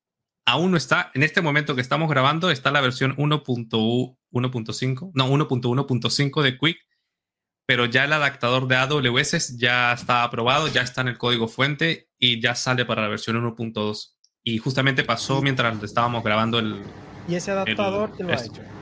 Speaker 2: aún no está. En este momento que estamos grabando está la versión uno punto uno punto cinco, no, uno punto uno punto cinco de Quick, pero ya el adaptador de A W S ya está aprobado, ya está en el código fuente y ya sale para la versión uno punto dos. Y justamente pasó mientras estábamos grabando el...
Speaker 3: ¿Y ese adaptador quién lo ha hecho?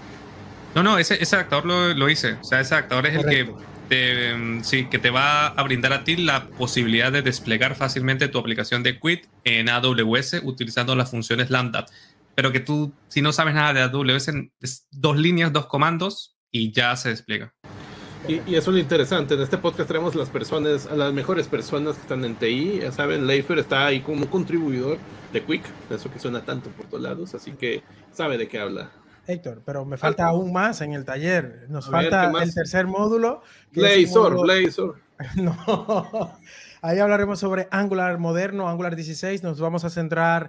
Speaker 2: No, no, ese, ese adaptador lo, lo hice. O sea, ese adaptador es Correcto. el que te, sí, que te va a brindar a ti la posibilidad de desplegar fácilmente tu aplicación de Quick en A W S utilizando las funciones Lambda. Pero que tú, si no sabes nada de A W S, es dos líneas, dos comandos y ya se despliega.
Speaker 1: Y, y eso es lo interesante. En este podcast tenemos las personas, a las mejores personas que están en T I. Ya saben, Leifer está ahí como contribuidor de Quick, eso que suena tanto por todos lados, así que sabe de qué habla.
Speaker 3: Héctor, pero me falta aún más en el taller. Nos
Speaker 1: a
Speaker 3: falta
Speaker 1: ver,
Speaker 3: el tercer módulo.
Speaker 1: Blazor, Blazor.
Speaker 3: No, ahí hablaremos sobre Angular moderno, Angular dieciséis. Nos vamos a centrar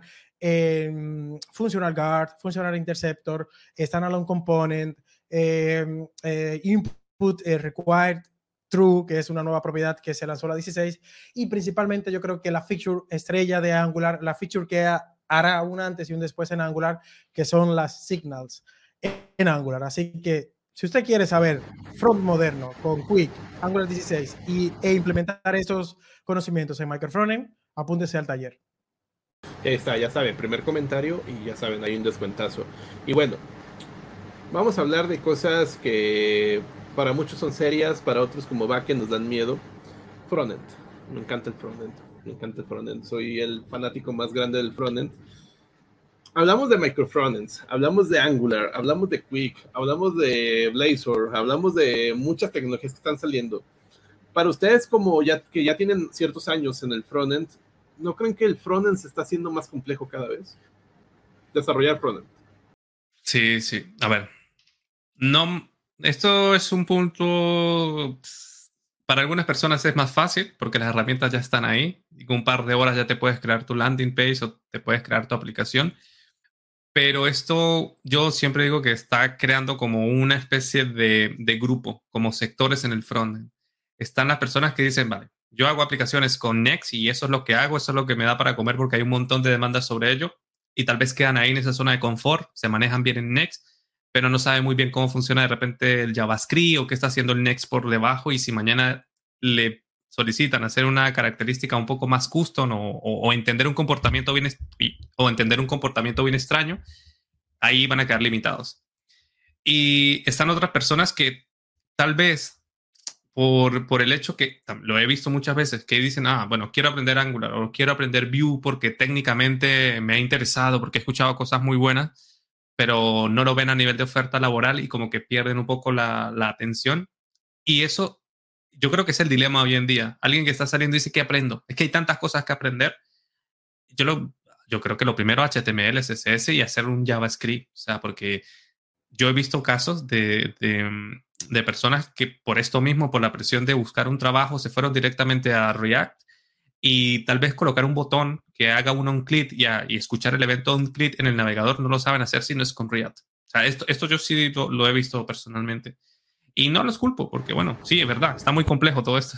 Speaker 3: en Functional Guard, Functional Interceptor, Standalone Component, eh, eh, Input eh, Required True, que es una nueva propiedad que se lanzó la dieciséis. Y principalmente yo creo que la feature estrella de Angular, la feature que ha hará un antes y un después en Angular, que son las signals en Angular. Así que si usted quiere saber front moderno con Quick, Angular dieciséis y, e implementar estos conocimientos en microfrontend, apúntese al taller.
Speaker 1: Ahí está, ya saben, primer comentario y ya saben, hay un descuentazo. Y bueno, vamos a hablar de cosas que para muchos son serias, para otros como backend nos dan miedo. Frontend, me encanta el frontend. Me encanta el frontend. Soy el fanático más grande del frontend. hablamos de microfrontends, hablamos de Angular, hablamos de Qwik, hablamos de Blazor, hablamos de muchas tecnologías que están saliendo. Para ustedes, como ya que ya tienen ciertos años en el frontend, ¿no creen que el frontend se está haciendo más complejo cada vez? Desarrollar frontend.
Speaker 2: Sí, sí. A ver, no, esto es un punto. Para algunas personas es más fácil porque las herramientas ya están ahí y con un par de horas ya te puedes crear tu landing page o te puedes crear tu aplicación. Pero esto yo siempre digo que está creando como una especie de, de grupo, como sectores en el frontend. Están las personas que dicen, vale, yo hago aplicaciones con Next y eso es lo que hago, eso es lo que me da para comer porque hay un montón de demandas sobre ello y tal vez quedan ahí en esa zona de confort, se manejan bien en Next, pero no saben muy bien cómo funciona de repente el JavaScript o qué está haciendo el Next por debajo y si mañana le solicitan hacer una característica un poco más custom o, o, o entender un comportamiento bien o entender un comportamiento bien extraño, ahí van a quedar limitados. Y están otras personas que tal vez por, por el hecho que lo he visto muchas veces, que dicen, ah, bueno, quiero aprender Angular o quiero aprender Vue porque técnicamente me ha interesado, porque he escuchado cosas muy buenas, pero no lo ven a nivel de oferta laboral y como que pierden un poco la, la atención. Y eso yo creo que es el dilema hoy en día. Alguien que está saliendo y dice, ¿qué aprendo? Es que hay tantas cosas que aprender. Yo, lo, yo creo que lo primero H T M L, C S S y hacer un JavaScript. O sea, porque yo he visto casos de, de, de personas que por esto mismo, por la presión de buscar un trabajo, se fueron directamente a React y tal vez colocar un botón que haga un on-click y, a, y escuchar el evento on-click en el navegador no lo saben hacer si no es con React. O sea, esto, esto yo sí lo, lo he visto personalmente. Y no los culpo, porque bueno, sí, es verdad, está muy complejo todo esto.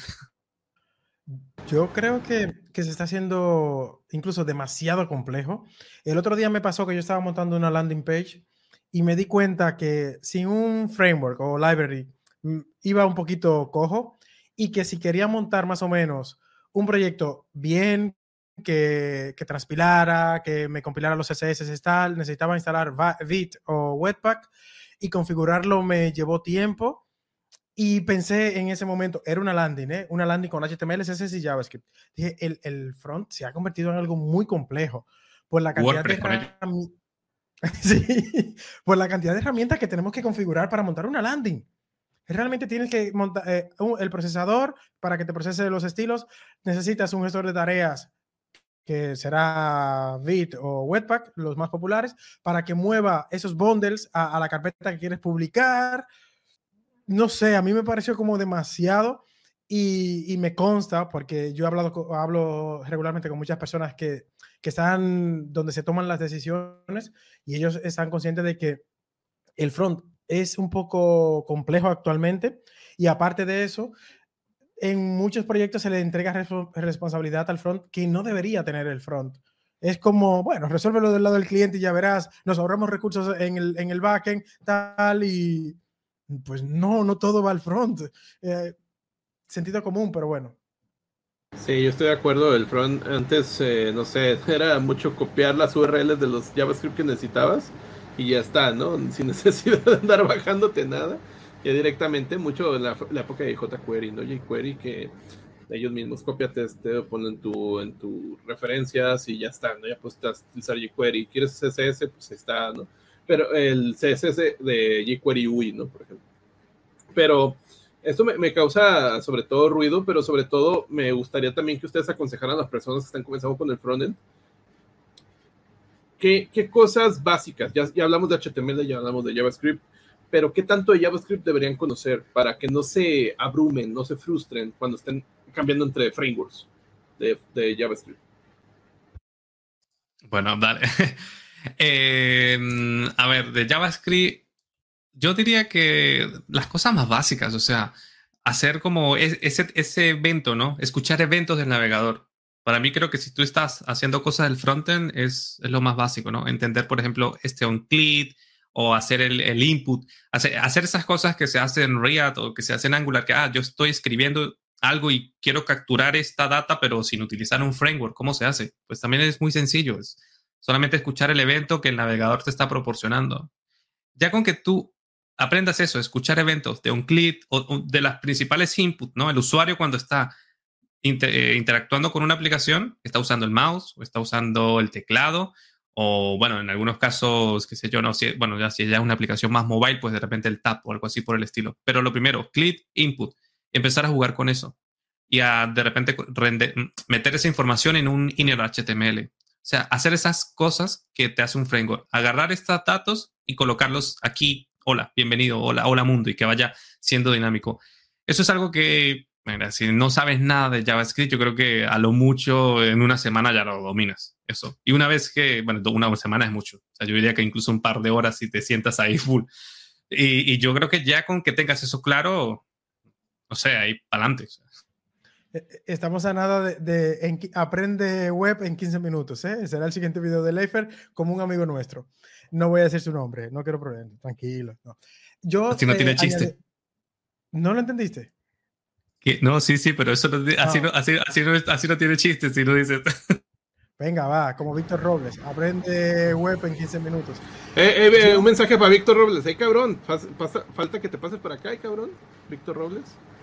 Speaker 3: Yo creo que, que se está haciendo incluso demasiado complejo. El otro día me pasó que yo estaba montando una landing page y me di cuenta que sin un framework o library iba un poquito cojo y que si quería montar más o menos un proyecto bien, que, que transpilara, que me compilara los C S S y tal, necesitaba instalar Vite o Webpack y configurarlo me llevó tiempo. Y pensé en ese momento, era una landing, ¿eh? Una landing con H T M L, C S S y JavaScript. Dije, el, el front se ha convertido en algo muy complejo por la cantidad de herramientas. Sí, por la cantidad de herramientas que tenemos que configurar para montar una landing. Realmente tienes que montar eh, un, el procesador para que te procese los estilos. Necesitas un gestor de tareas que será Vite o Webpack, los más populares, para que mueva esos bundles a, a la carpeta que quieres publicar. No sé, a mí me pareció como demasiado y, y me consta, porque yo he hablado, hablo regularmente con muchas personas que, que están donde se toman las decisiones y ellos están conscientes de que el front es un poco complejo actualmente y aparte de eso, en muchos proyectos se le entrega resp- responsabilidad al front que no debería tener el front. Es como, bueno, resuélvelo del lado del cliente y ya verás, nos ahorramos recursos en el, en el backend, tal y... Pues no, no todo va al front. Eh, sentido común, pero bueno.
Speaker 1: Sí, yo estoy de acuerdo. El front antes, eh, no sé, era mucho copiar las U R Ls de los JavaScript que necesitabas y ya está, ¿no? Sin necesidad de andar bajándote nada. Ya directamente, mucho en la, la época de jQuery, ¿no? jQuery que ellos mismos copiate este, ponen tu, en tus referencias y ya está, ¿no? Ya puedes utilizar jQuery. ¿Quieres C S S? Pues está, ¿no? Pero el C S S de jQuery U I, ¿no? Por ejemplo. Pero esto me, me causa sobre todo ruido, pero sobre todo me gustaría también que ustedes aconsejaran a las personas que están comenzando con el frontend. ¿Qué, qué cosas básicas? Ya, ya hablamos de H T M L, ya hablamos de JavaScript, pero ¿qué tanto de JavaScript deberían conocer para que no se abrumen, no se frustren cuando estén cambiando entre frameworks de, de JavaScript?
Speaker 2: Bueno, dale. eh, a ver, de JavaScript, yo diría que las cosas más básicas, o sea, hacer como ese, ese evento, ¿no? Escuchar eventos del navegador. Para mí creo que si tú estás haciendo cosas del frontend es, es lo más básico, ¿no? Entender, por ejemplo, este on-click o hacer el, el input, hacer, hacer esas cosas que se hacen en React o que se hacen en Angular, que, ah, yo estoy escribiendo algo y quiero capturar esta data, pero sin utilizar un framework. ¿Cómo se hace? Pues también es muy sencillo. Es solamente escuchar el evento que el navegador te está proporcionando. Ya con que tú aprendas eso, escuchar eventos de un click o, o de las principales inputs, ¿no? El usuario cuando está inter, eh, interactuando con una aplicación, está usando el mouse o está usando el teclado O bueno, en algunos casos, qué sé yo, no, si, bueno, ya si ya es una aplicación más mobile, pues de repente el tap o algo así por el estilo. Pero lo primero, click, input, empezar a jugar con eso y a de repente render, meter esa información en un inner H T M L. O sea, hacer esas cosas que te hace un framework. Agarrar estos datos y colocarlos aquí. Hola, bienvenido, hola, hola mundo, y que vaya siendo dinámico. Eso es algo que, mira, si no sabes nada de JavaScript, yo creo que a lo mucho en una semana ya lo dominas. Eso. Y una vez que, bueno, una semana es mucho. O sea, yo diría que incluso un par de horas si te sientas ahí full. Y, y yo creo que ya con que tengas eso claro, no sé, ahí para adelante. O sea.
Speaker 3: Estamos a nada de, de en, aprende web en quince minutos, ¿eh? Será el siguiente video de Leifer como un amigo nuestro. No voy a decir su nombre, no quiero problemas, tranquilo. No. Yo,
Speaker 2: así no
Speaker 3: eh,
Speaker 2: tiene chiste.
Speaker 3: Añade... ¿No lo entendiste?
Speaker 2: ¿Qué? No, sí, sí, pero eso no, así, no, así, así, no, así no tiene chiste, si no dices...
Speaker 3: Venga, va, como Víctor Robles, aprende web en quince minutos.
Speaker 1: Eh, eh, Yo... Un mensaje para Víctor Robles. Hey, cabrón, pasa, pasa, falta que te pases por acá, cabrón. Víctor Robles.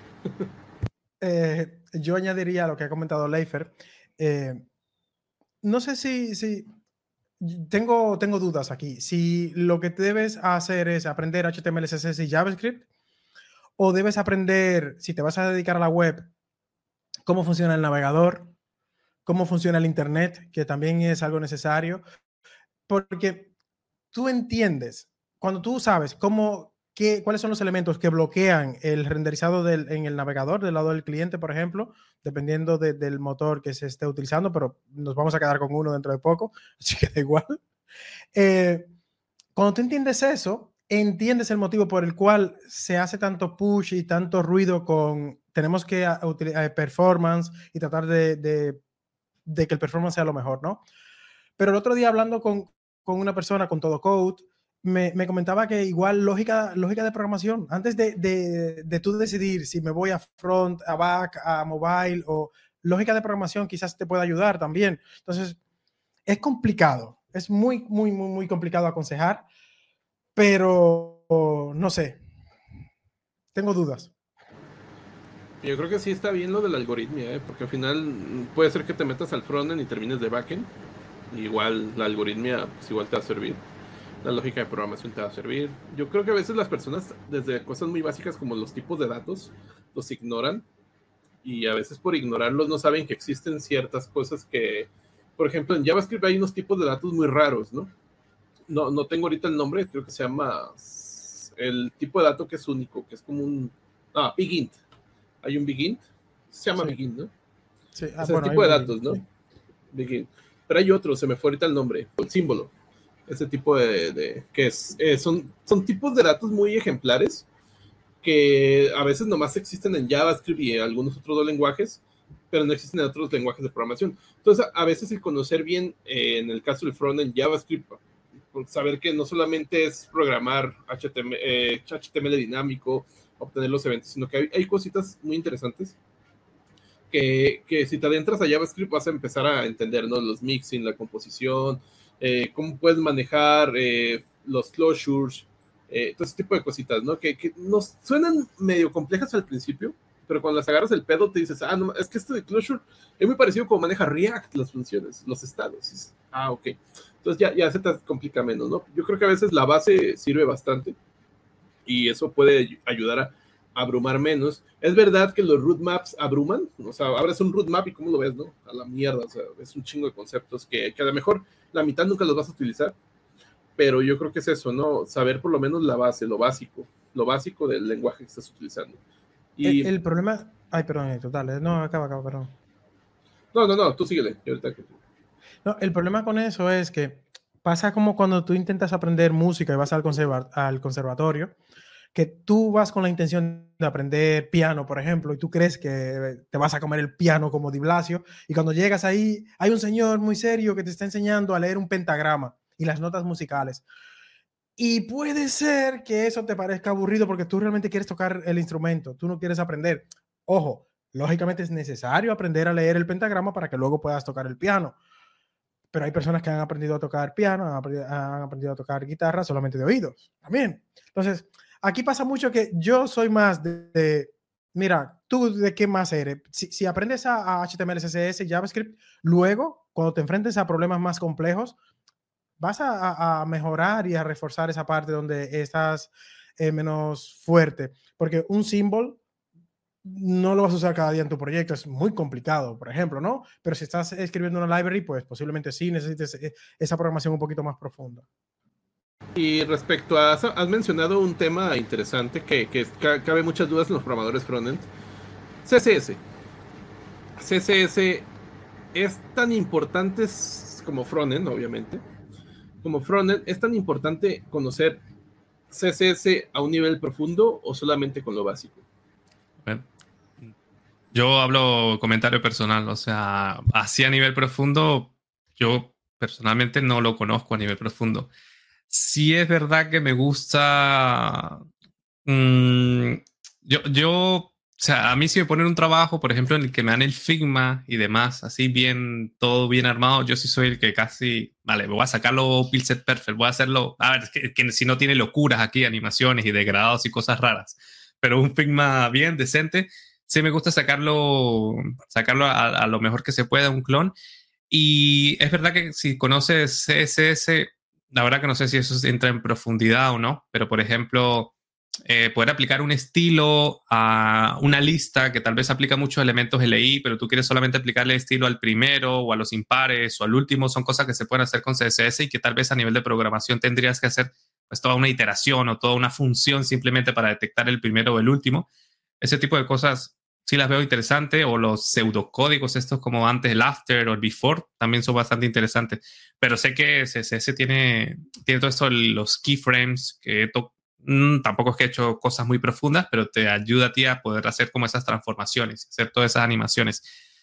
Speaker 3: eh, yo añadiría a lo que ha comentado Leifer. Eh, no sé si, si tengo, tengo dudas aquí. Si lo que debes hacer es aprender H T M L, C S S y JavaScript, o debes aprender, si te vas a dedicar a la web, cómo funciona el navegador, cómo funciona el internet, que también es algo necesario, porque tú entiendes, cuando tú sabes cómo, qué, cuáles son los elementos que bloquean el renderizado del, en el navegador del lado del cliente, por ejemplo, dependiendo de, del motor que se esté utilizando, pero nos vamos a quedar con uno dentro de poco, así que da igual. Eh, cuando tú entiendes eso, entiendes el motivo por el cual se hace tanto push y tanto ruido con tenemos que utilizar performance y tratar de, de, de que el performance sea lo mejor, ¿no? Pero el otro día hablando con, con una persona con todo code, me, me comentaba que igual lógica, lógica de programación, antes de, de, de tú decidir si me voy a front, a back, a mobile, o lógica de programación quizás te pueda ayudar también. Entonces, es complicado, es muy, muy, muy, muy complicado aconsejar, pero no sé, tengo dudas.
Speaker 1: Yo creo que sí está bien lo del algoritmo, ¿eh? Porque al final puede ser que te metas al frontend y termines de backend. Igual la algoritmia pues igual te va a servir. La lógica de programación te va a servir. Yo creo que a veces las personas, desde cosas muy básicas como los tipos de datos, los ignoran. Y a veces por ignorarlos no saben que existen ciertas cosas que, por ejemplo, en JavaScript hay unos tipos de datos muy raros, ¿no? No, no tengo ahorita el nombre, creo que se llama el tipo de dato que es único, que es como un... Ah, BigInt. Hay un BigInt. Se llama sí. BigInt, ¿no?
Speaker 3: Sí.
Speaker 1: Ah, es bueno, el tipo de datos, BigInt, ¿no? Sí. BigInt. Pero hay otro, se me fue ahorita el nombre, el símbolo. Ese tipo de... de que es, eh, son, son tipos de datos muy ejemplares que a veces nomás existen en JavaScript y en algunos otros lenguajes, pero no existen en otros lenguajes de programación. Entonces, a veces el conocer bien, eh, en el caso del frontend JavaScript, saber que no solamente es programar H T M L, eh, H T M L dinámico, obtener los eventos, sino que hay, hay cositas muy interesantes que, que si te adentras a JavaScript vas a empezar a entender, ¿no? Los mixing, la composición, eh, cómo puedes manejar eh, los closures, eh, todo ese tipo de cositas, ¿no? Que, que nos suenan medio complejas al principio, pero cuando las agarras el pedo te dices, ah, no, es que este de closure es muy parecido como maneja React las funciones, los estados. Y dices, ah, ok. Entonces ya, ya se te complica menos, ¿no? Yo creo que a veces la base sirve bastante y eso puede ayudar a abrumar menos. Es verdad que los rootmaps abruman, o sea, abres un rootmap y cómo lo ves, ¿no? A la mierda, o sea, es un chingo de conceptos que, que a lo mejor la mitad nunca los vas a utilizar, pero yo creo que es eso, ¿no? Saber por lo menos la base, lo básico, lo básico del lenguaje que estás utilizando. Y...
Speaker 3: El, el problema... Ay, perdón, total, no, acaba, acaba, perdón.
Speaker 1: No, no, no, tú síguele. Ahorita que...
Speaker 3: No, el problema con eso es que pasa como cuando tú intentas aprender música y vas al, conserva al conservatorio, que tú vas con la intención de aprender piano, por ejemplo, y tú crees que te vas a comer el piano como Di Blasio, y cuando llegas ahí hay un señor muy serio que te está enseñando a leer un pentagrama y las notas musicales. Y puede ser que eso te parezca aburrido porque tú realmente quieres tocar el instrumento, tú no quieres aprender. Ojo, lógicamente es necesario aprender a leer el pentagrama para que luego puedas tocar el piano. Pero hay personas que han aprendido a tocar piano, han aprendido, han aprendido a tocar guitarra solamente de oídos también. Entonces, aquí pasa mucho que yo soy más de, de mira, ¿tú de qué más eres? Si, si aprendes a, a H T M L, C S S, JavaScript, luego, cuando te enfrentes a problemas más complejos, vas a, a mejorar y a reforzar esa parte donde estás eh, menos fuerte. Porque un symbol no lo vas a usar cada día en tu proyecto, es muy complicado, por ejemplo, ¿no? Pero si estás escribiendo una library, pues posiblemente sí necesites esa programación un poquito más profunda.
Speaker 1: Y respecto a, has mencionado un tema interesante que, que cabe muchas dudas en los programadores frontend. C S S. C S S es tan importante como frontend, obviamente. Como frontend, ¿es tan importante conocer C S S a un nivel profundo o solamente con lo básico?
Speaker 2: Yo hablo comentario personal, o sea, así a nivel profundo, yo personalmente no lo conozco a nivel profundo. Sí es verdad que me gusta... Mmm, yo, yo, o sea, a mí si me ponen un trabajo, por ejemplo, en el que me dan el Figma y demás, así bien, todo bien armado, yo sí soy el que casi, vale, voy a sacarlo Pixel Perfect, voy a hacerlo, a ver, que, que si no tiene locuras aquí, animaciones y degradados y cosas raras, pero un Figma bien decente, sí me gusta sacarlo, sacarlo a, a lo mejor que se pueda, un clon. Y es verdad que si conoces C S S, la verdad que no sé si eso entra en profundidad o no, pero por ejemplo, eh, poder aplicar un estilo a una lista que tal vez aplica muchos elementos L I, pero tú quieres solamente aplicarle estilo al primero o a los impares o al último, son cosas que se pueden hacer con C S S y que tal vez a nivel de programación tendrías que hacer pues toda una iteración o toda una función simplemente para detectar el primero o el último. Ese tipo de cosas sí las veo interesantes, o los pseudocódigos estos como antes el after o el before también son bastante interesantes, pero sé que C S S tiene, tiene todo esto, los keyframes, que to- mmm, tampoco es que he hecho cosas muy profundas, pero te ayuda a ti a poder hacer como esas transformaciones, hacer todas esas animaciones.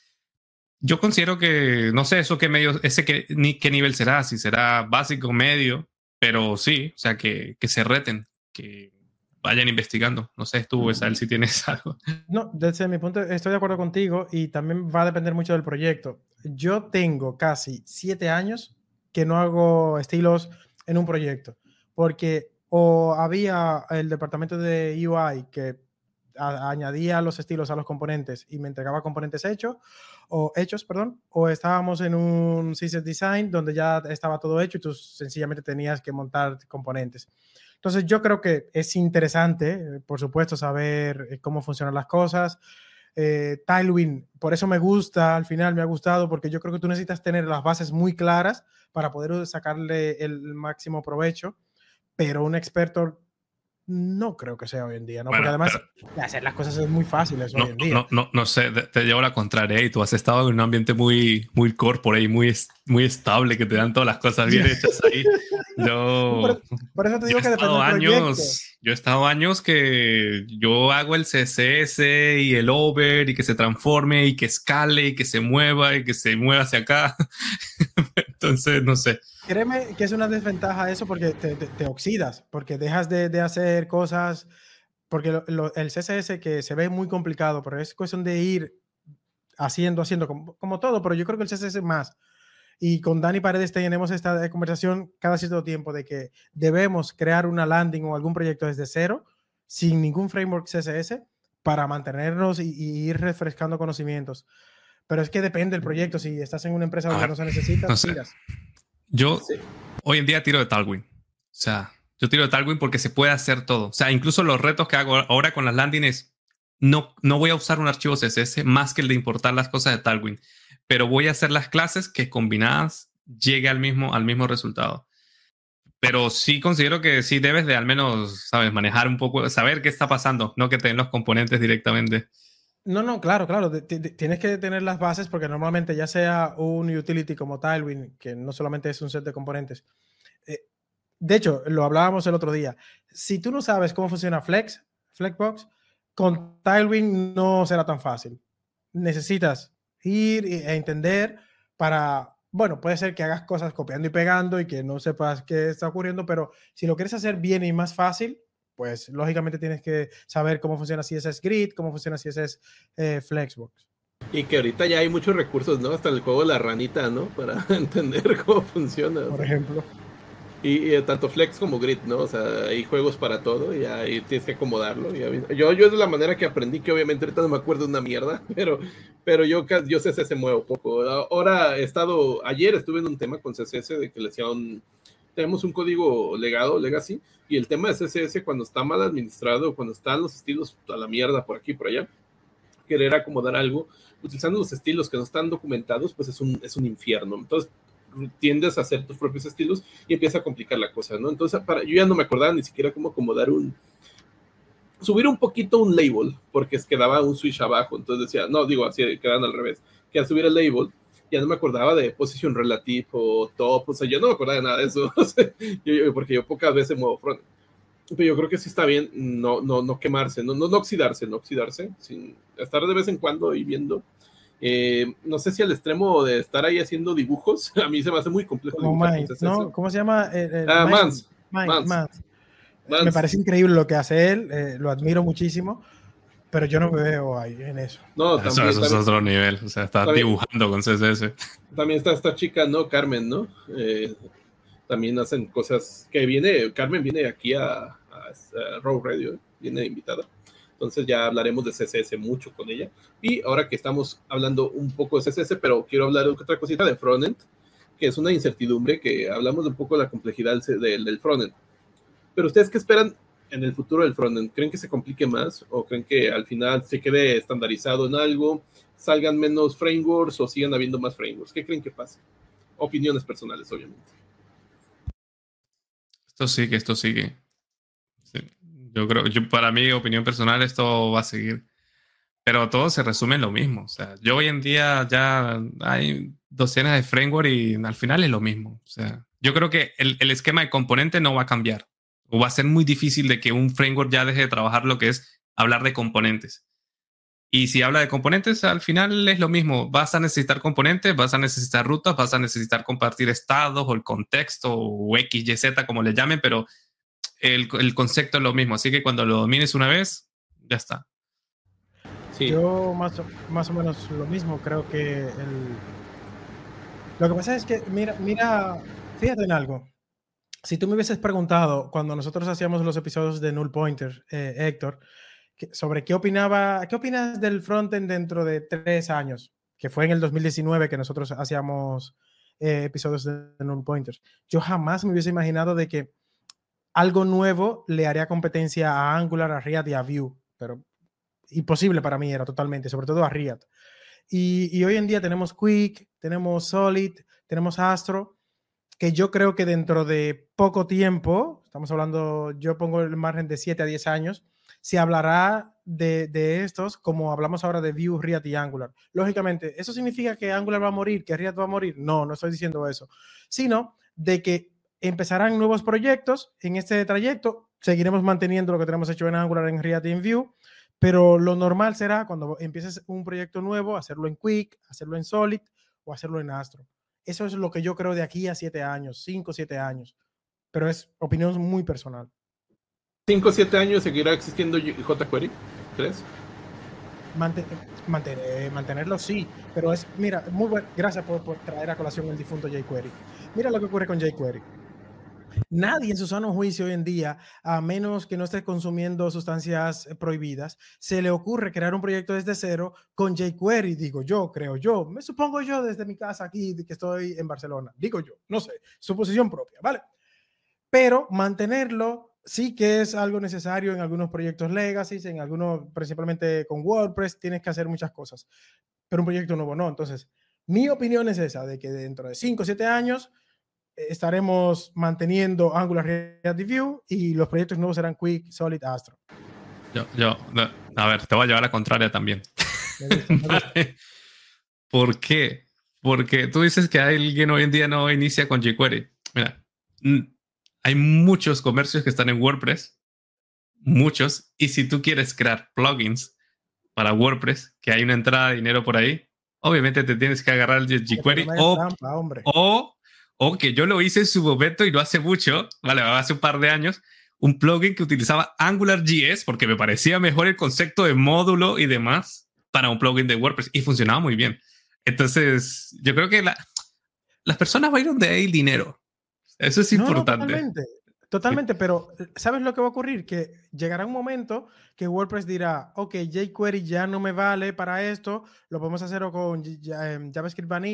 Speaker 2: Yo considero que, no sé, eso qué medio, ese qué, ni, qué nivel será, si será básico, medio, pero sí, o sea, que, que se reten, que vayan investigando. No sé, tú, Esael, si tienes algo.
Speaker 3: No, desde mi punto, estoy de acuerdo contigo y también va a depender mucho del proyecto. Yo tengo casi siete años que no hago estilos en un proyecto, porque o había el departamento de U I que a, añadía los estilos a los componentes y me entregaba componentes hechos, o hechos, perdón, o estábamos en un system design donde ya estaba todo hecho y tú sencillamente tenías que montar componentes. Entonces yo creo que es interesante, por supuesto, saber cómo funcionan las cosas. Eh, Tailwind, por eso me gusta, al final me ha gustado, porque yo creo que tú necesitas tener las bases muy claras para poder sacarle el máximo provecho, pero un experto no creo que sea hoy en día, ¿no?
Speaker 2: Bueno,
Speaker 3: porque además
Speaker 2: pero,
Speaker 3: hacer las cosas es muy fáciles
Speaker 2: no,
Speaker 3: hoy en día.
Speaker 2: No, no, no sé, te, te llevo la contraria, y tú has estado en un ambiente muy, muy corporate, muy, muy estable, que te dan todas las cosas bien hechas ahí. Yo,
Speaker 3: por, por eso te digo que depende del
Speaker 2: años,
Speaker 3: proyecto.
Speaker 2: Yo he estado años que yo hago el C S S y el over y que se transforme y que escale y que se mueva y que se mueva hacia acá. Entonces, no sé.
Speaker 3: Créeme que es una desventaja eso porque te, te, te oxidas, porque dejas de, de hacer cosas, porque lo, lo, el C S S que se ve muy complicado, pero es cuestión de ir haciendo, haciendo, como, como todo, pero yo creo que el C S S más. Y con Dani Paredes tenemos esta conversación cada cierto tiempo de que debemos crear una landing o algún proyecto desde cero, sin ningún framework C S S, para mantenernos y, y ir refrescando conocimientos. Pero es que depende del proyecto. Si estás en una empresa donde no se necesita,
Speaker 2: no sé.
Speaker 3: tiras.
Speaker 2: Yo sí. Hoy en día tiro de Tailwind. O sea, yo tiro de Tailwind porque se puede hacer todo. O sea, incluso los retos que hago ahora con las landings, no, no voy a usar un archivo C S S más que el de importar las cosas de Tailwind, pero voy a hacer las clases que combinadas llegue al mismo, al mismo resultado. Pero sí considero que sí debes de al menos, sabes, manejar un poco, saber qué está pasando, no que te den los componentes directamente.
Speaker 3: No, no, claro, claro. Tienes que tener las bases porque normalmente ya sea un utility como Tailwind, que no solamente es un set de componentes. Eh, de hecho, lo hablábamos el otro día. Si tú no sabes cómo funciona Flex, Flexbox, con Tailwind no será tan fácil. Necesitas ir e entender para, bueno, puede ser que hagas cosas copiando y pegando y que no sepas qué está ocurriendo, pero si lo quieres hacer bien y más fácil, pues lógicamente tienes que saber cómo funciona C S S Grid, cómo funciona C S S eh, Flexbox.
Speaker 1: Y que ahorita ya hay muchos recursos, ¿no? Hasta el juego de la ranita, ¿no? Para entender cómo funciona.
Speaker 3: Por ejemplo.
Speaker 1: Y, y tanto Flex como Grid, ¿no? O sea, hay juegos para todo y ahí tienes que acomodarlo. Y yo, yo es de la manera que aprendí, que obviamente ahorita no me acuerdo de una mierda, pero, pero yo, yo C S S muevo poco. Ahora he estado, ayer estuve en un tema con C S S de que le hacía un, tenemos un código legado, legacy, y el tema de C S S cuando está mal administrado, cuando están los estilos a la mierda por aquí y por allá, querer acomodar algo utilizando los estilos que no están documentados, pues es un, es un infierno. Entonces tiendes a hacer tus propios estilos y empieza a complicar la cosa, ¿no? Entonces para, yo ya no me acordaba ni siquiera cómo acomodar un, subir un poquito un label, porque es que daba un switch abajo, entonces decía, no, digo, así quedan al revés, que al subir el label, ya no me acordaba de position relative o top, o sea, yo no me acordaba de nada de eso, o sea, yo, yo, porque yo pocas veces muevo front. Pero yo creo que sí está bien no, no, no quemarse, no, no, no oxidarse, no oxidarse, sin estar de vez en cuando y viendo. Eh, no sé si al extremo de estar ahí haciendo dibujos, a mí se me hace muy complejo.
Speaker 3: Como Mans, ¿no? ¿Cómo se llama? El, el
Speaker 1: ah, Mans.
Speaker 3: Mans. Mans. Mans. Me parece increíble lo que hace él, eh, lo admiro muchísimo, pero yo no me veo ahí en eso.
Speaker 2: No, eso, también, eso es también, otro nivel, o sea, está también, dibujando con C S S.
Speaker 1: También está esta chica, ¿no? Carmen, ¿no? Eh, también hacen cosas que viene, Carmen viene aquí a, a, a Raw Radio, viene invitada. Entonces ya hablaremos de C S S mucho con ella. Y ahora que estamos hablando un poco de C S S, pero quiero hablar de otra cosita de frontend, que es una incertidumbre, que hablamos de un poco de la complejidad del, del frontend. Pero ustedes, ¿qué esperan en el futuro del frontend? ¿Creen que se complique más o creen que al final se quede estandarizado en algo, salgan menos frameworks o sigan habiendo más frameworks? ¿Qué creen que pase? Opiniones personales, obviamente.
Speaker 2: Esto sigue, esto sigue. Sí. Yo creo, yo, para mi opinión personal, esto va a seguir. Pero todo se resume en lo mismo. O sea, yo hoy en día ya hay docenas de framework y al final es lo mismo. O sea, yo creo que el, el esquema de componente no va a cambiar. O va a ser muy difícil de que un framework ya deje de trabajar lo que es hablar de componentes. Y si habla de componentes, al final es lo mismo. Vas a necesitar componentes, vas a necesitar rutas, vas a necesitar compartir estados o el contexto o X, Y, Z, como le llamen, pero el, el concepto es lo mismo. Así que cuando lo domines una vez, ya está.
Speaker 3: Sí. Yo más o, más o menos lo mismo. Creo que el... lo que pasa es que, mira, mira, fíjate en algo. Si tú me hubieses preguntado cuando nosotros hacíamos los episodios de Null Pointer, eh, Héctor, que, sobre qué opinaba, qué opinas del frontend dentro de tres años, que fue en el dos mil diecinueve que nosotros hacíamos eh, episodios de Null Pointers, yo jamás me hubiese imaginado de que algo nuevo le haría competencia a Angular, a React y a Vue, pero imposible para mí era totalmente, sobre todo a React. Y, y hoy en día tenemos Quick, tenemos Solid, tenemos Astro, que yo creo que dentro de poco tiempo, estamos hablando, yo pongo el margen de siete a diez años, se hablará de, de estos como hablamos ahora de Vue, React y Angular. Lógicamente, ¿eso significa que Angular va a morir, que React va a morir? No, no estoy diciendo eso, sino de que empezarán nuevos proyectos en este trayecto, seguiremos manteniendo lo que tenemos hecho en Angular, en React y en Vue, pero lo normal será cuando empieces un proyecto nuevo, hacerlo en Quick, hacerlo en Solid o hacerlo en Astro. Eso es lo que yo creo de aquí a siete años, cinco o siete años. Pero es opinión muy personal.
Speaker 1: ¿cinco o siete años seguirá existiendo jQuery? ¿Crees?
Speaker 3: Manten mantener, mantenerlo sí, pero es, mira, muy bueno, gracias por, por traer a colación el difunto jQuery. Mira lo que ocurre con jQuery. Nadie en su sano juicio hoy en día, a menos que no esté consumiendo sustancias prohibidas, se le ocurre crear un proyecto desde cero con jQuery, digo yo, creo yo, me supongo yo desde mi casa aquí, que estoy en Barcelona, digo yo, no sé, suposición propia, ¿vale? Pero mantenerlo sí que es algo necesario en algunos proyectos legacy, en algunos, principalmente con WordPress, tienes que hacer muchas cosas, pero un proyecto nuevo no. Entonces, mi opinión es esa, de que dentro de cinco o siete años estaremos manteniendo Angular, React y Vue y los proyectos nuevos serán Quick, Solid, Astro.
Speaker 2: Yo, yo, a ver, te voy a llevar a la contraria también. Me gusta, me gusta. ¿Por qué? Porque tú dices que alguien hoy en día no inicia con jQuery. Mira, hay muchos comercios que están en WordPress, muchos, y si tú quieres crear plugins para WordPress, que hay una entrada de dinero por ahí, obviamente te tienes que agarrar el jQuery o,
Speaker 3: trampa, hombre.
Speaker 2: o O que yo lo hice en su momento y no hace mucho, vale, hace un par de años, un plugin que utilizaba AngularJS porque me parecía mejor el concepto de módulo y demás para un plugin de WordPress y funcionaba muy bien. Entonces, yo creo que la, las personas van a ir donde hay dinero. Eso es importante.
Speaker 3: No, no, totalmente, totalmente, sí. Pero ¿sabes lo que va a ocurrir? Que llegará un momento que WordPress dirá, ok, jQuery ya no me vale para esto, lo podemos hacer o con JavaScript Vanilla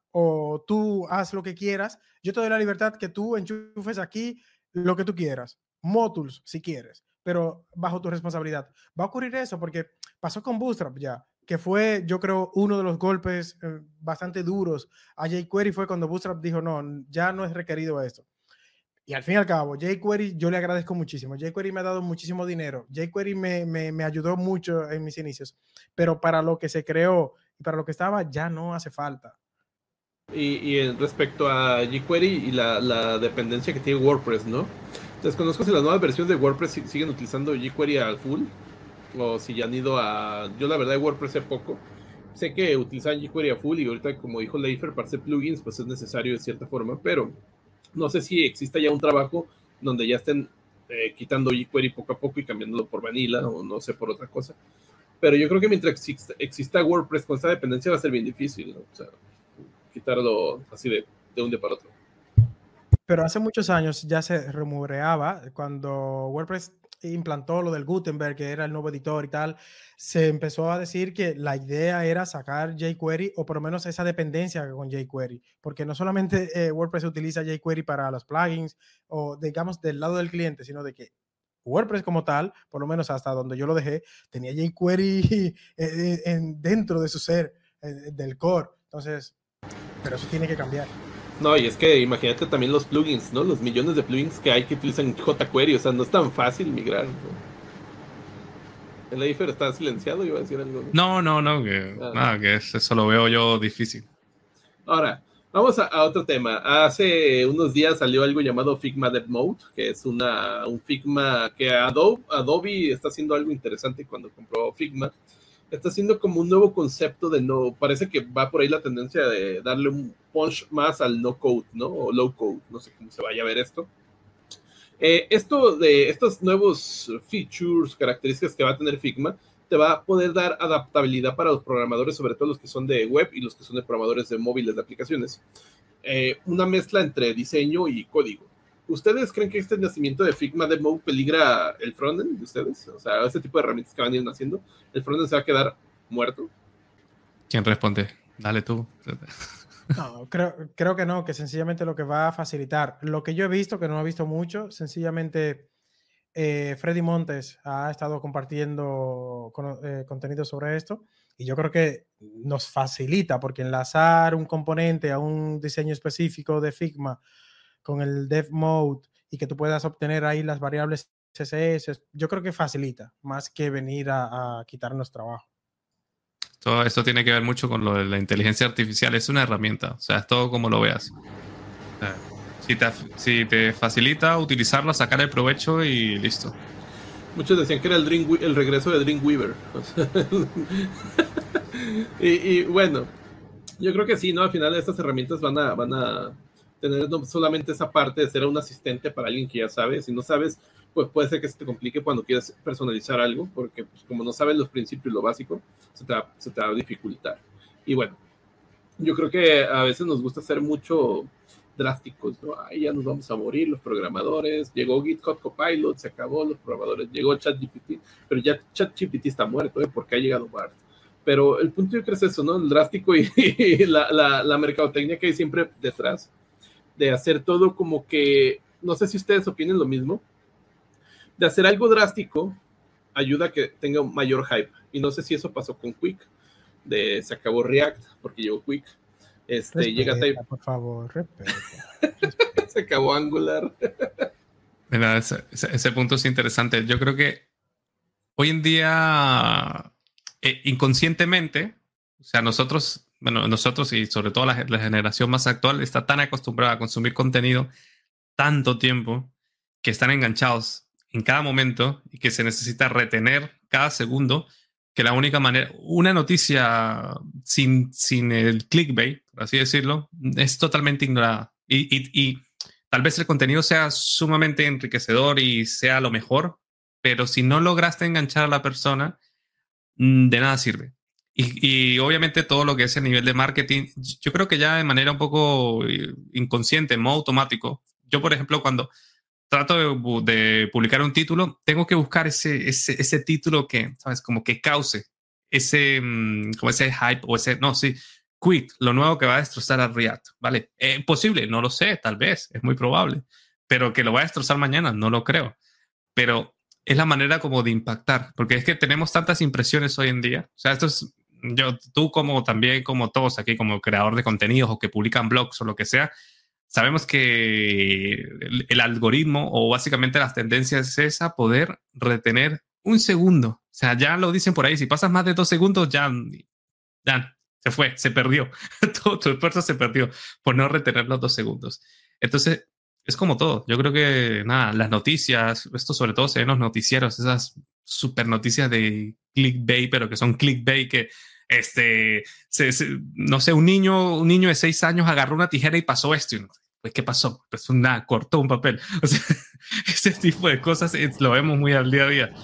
Speaker 3: o tú haz lo que quieras, yo te doy la libertad que tú enchufes aquí lo que tú quieras, Modules si quieres, pero bajo tu responsabilidad. Va a ocurrir eso porque pasó con Bootstrap ya, que fue, yo creo, uno de los golpes eh, bastante duros a jQuery fue cuando Bootstrap dijo, no, ya no es requerido esto. Y al fin y al cabo, jQuery yo le agradezco muchísimo. jQuery me ha dado muchísimo dinero. jQuery me, me, me ayudó mucho en mis inicios. Pero para lo que se creó y para lo que estaba, ya no hace falta.
Speaker 1: Y, y respecto a jQuery y la, la dependencia que tiene WordPress, ¿no? Desconozco si las nuevas versiones de WordPress siguen utilizando jQuery al full o si ya han ido a... Yo la verdad de WordPress sé poco. Sé que utilizan jQuery a full y ahorita, como dijo Leifer, para hacer plugins pues es necesario de cierta forma, pero no sé si exista ya un trabajo donde ya estén eh, quitando jQuery poco a poco y cambiándolo por Vanilla o no sé, por otra cosa. Pero yo creo que mientras exista, exista WordPress con esta dependencia va a ser bien difícil, ¿no? O sea, quitarlo así de, de un día para otro.
Speaker 3: Pero hace muchos años ya se rumoreaba, cuando WordPress implantó lo del Gutenberg, que era el nuevo editor y tal, se empezó a decir que la idea era sacar jQuery o por lo menos esa dependencia con jQuery, porque no solamente eh, WordPress utiliza jQuery para los plugins o digamos del lado del cliente, sino de que WordPress como tal, por lo menos hasta donde yo lo dejé, tenía jQuery en, en, dentro de su ser, en, del core. Entonces, pero eso tiene que cambiar.
Speaker 1: No, y es que imagínate también los plugins, ¿no? Los millones de plugins que hay que utilizan jQuery, o sea, no es tan fácil migrar, ¿no? El Leifer está silenciado, iba a decir algo.
Speaker 2: No, no, no, que, ah. nada, que eso lo veo yo difícil.
Speaker 1: Ahora, vamos a, a otro tema. Hace unos días salió algo llamado Figma Dev Mode, que es una, un Figma que Adobe, Adobe está haciendo algo interesante cuando compró Figma. Está haciendo como un nuevo concepto de no, parece que va por ahí la tendencia de darle un punch más al no code, ¿no? O low code, no sé cómo se vaya a ver esto. Eh, esto de estos nuevos features, características que va a tener Figma, te va a poder dar adaptabilidad para los programadores, sobre todo los que son de web y los que son de programadores de móviles, de aplicaciones. Eh, una mezcla entre diseño y código. ¿Ustedes creen que este nacimiento de Figma Dev Mode peligra el frontend de ustedes? O sea, este tipo de herramientas que van a ir haciendo, ¿el frontend se va a quedar muerto?
Speaker 2: ¿Quién responde? Dale tú.
Speaker 3: No, creo, creo que no, que sencillamente lo que va a facilitar. Lo que yo he visto, que no he visto mucho, sencillamente eh, Freddy Montes ha estado compartiendo con, eh, contenido sobre esto y yo creo que nos facilita porque enlazar un componente a un diseño específico de Figma con el Dev Mode y que tú puedas obtener ahí las variables C S S, yo creo que facilita más que venir a, a quitarnos trabajo.
Speaker 2: Todo esto tiene que ver mucho con lo de la inteligencia artificial. Es una herramienta, o sea, es todo como lo veas. O sea, si, te, si te facilita utilizarla, sacar el provecho y listo.
Speaker 1: Muchos decían que era el, Dream, el regreso de Dreamweaver. O sea, y, y bueno, yo creo que sí, ¿no? Al final estas herramientas van a, van a tener no solamente esa parte de ser un asistente para alguien que ya sabe. Si no sabes, pues puede ser que se te complique cuando quieras personalizar algo, porque pues, como no sabes los principios, lo básico, se te, va, se te va a dificultar. Y bueno, yo creo que a veces nos gusta ser mucho drásticos, ¿no? Ay, ya nos vamos a morir los programadores, llegó GitHub Copilot, se acabó los programadores, llegó ChatGPT, pero ya ChatGPT está muerto, ¿eh? Porque ha llegado Bart. Pero el punto yo creo es eso, ¿no? El drástico y, y la, la, la mercadotecnia que hay siempre detrás, de hacer todo como que, no sé si ustedes opinen lo mismo, de hacer algo drástico ayuda a que tenga un mayor hype. Y no sé si eso pasó con Quick, de se acabó React porque llegó Quick. Este,
Speaker 3: respeta,
Speaker 1: llega Type.
Speaker 3: Por favor, respeta.
Speaker 1: Se acabó Angular.
Speaker 2: Mira, ese, ese, ese punto es interesante. Yo creo que hoy en día, eh, inconscientemente, o sea, nosotros, bueno, nosotros y sobre todo la, la generación más actual está tan acostumbrada a consumir contenido tanto tiempo que están enganchados en cada momento y que se necesita retener cada segundo, que la única manera, una noticia sin, sin el clickbait, por así decirlo, es totalmente ignorada. Y, y, y tal vez el contenido sea sumamente enriquecedor y sea lo mejor, pero si no lograste enganchar a la persona, de nada sirve. Y, y obviamente todo lo que es el nivel de marketing, yo creo que ya de manera un poco inconsciente, en modo automático. Yo, por ejemplo, cuando trato de, de publicar un título, tengo que buscar ese, ese, ese título que, ¿sabes? Como que cause ese, como ese hype o ese, no, sí, Qt, lo nuevo que va a destrozar a React, ¿vale? ¿Es posible? No lo sé, tal vez, es muy probable. Pero que lo va a destrozar mañana, no lo creo. Pero es la manera como de impactar, porque es que tenemos tantas impresiones hoy en día. O sea, esto es, yo, tú como también, como todos aquí, como creador de contenidos o que publican blogs o lo que sea, sabemos que el, el algoritmo o básicamente las tendencias es esa, poder retener un segundo. O sea, ya lo dicen por ahí, si pasas más de dos segundos, ya, ya se fue, se perdió. Todo tu esfuerzo se perdió por no retener los dos segundos. Entonces, es como todo. Yo creo que, nada, las noticias, esto sobre todo se ven en los noticieros, esas super noticias de clickbait, pero que son clickbait que, este, se, se, no sé, un niño, un niño de seis años agarró una tijera y pasó esto. Y, pues, ¿qué pasó? Pues nada, cortó un papel. O sea, ese tipo de cosas es, lo vemos muy al día a día.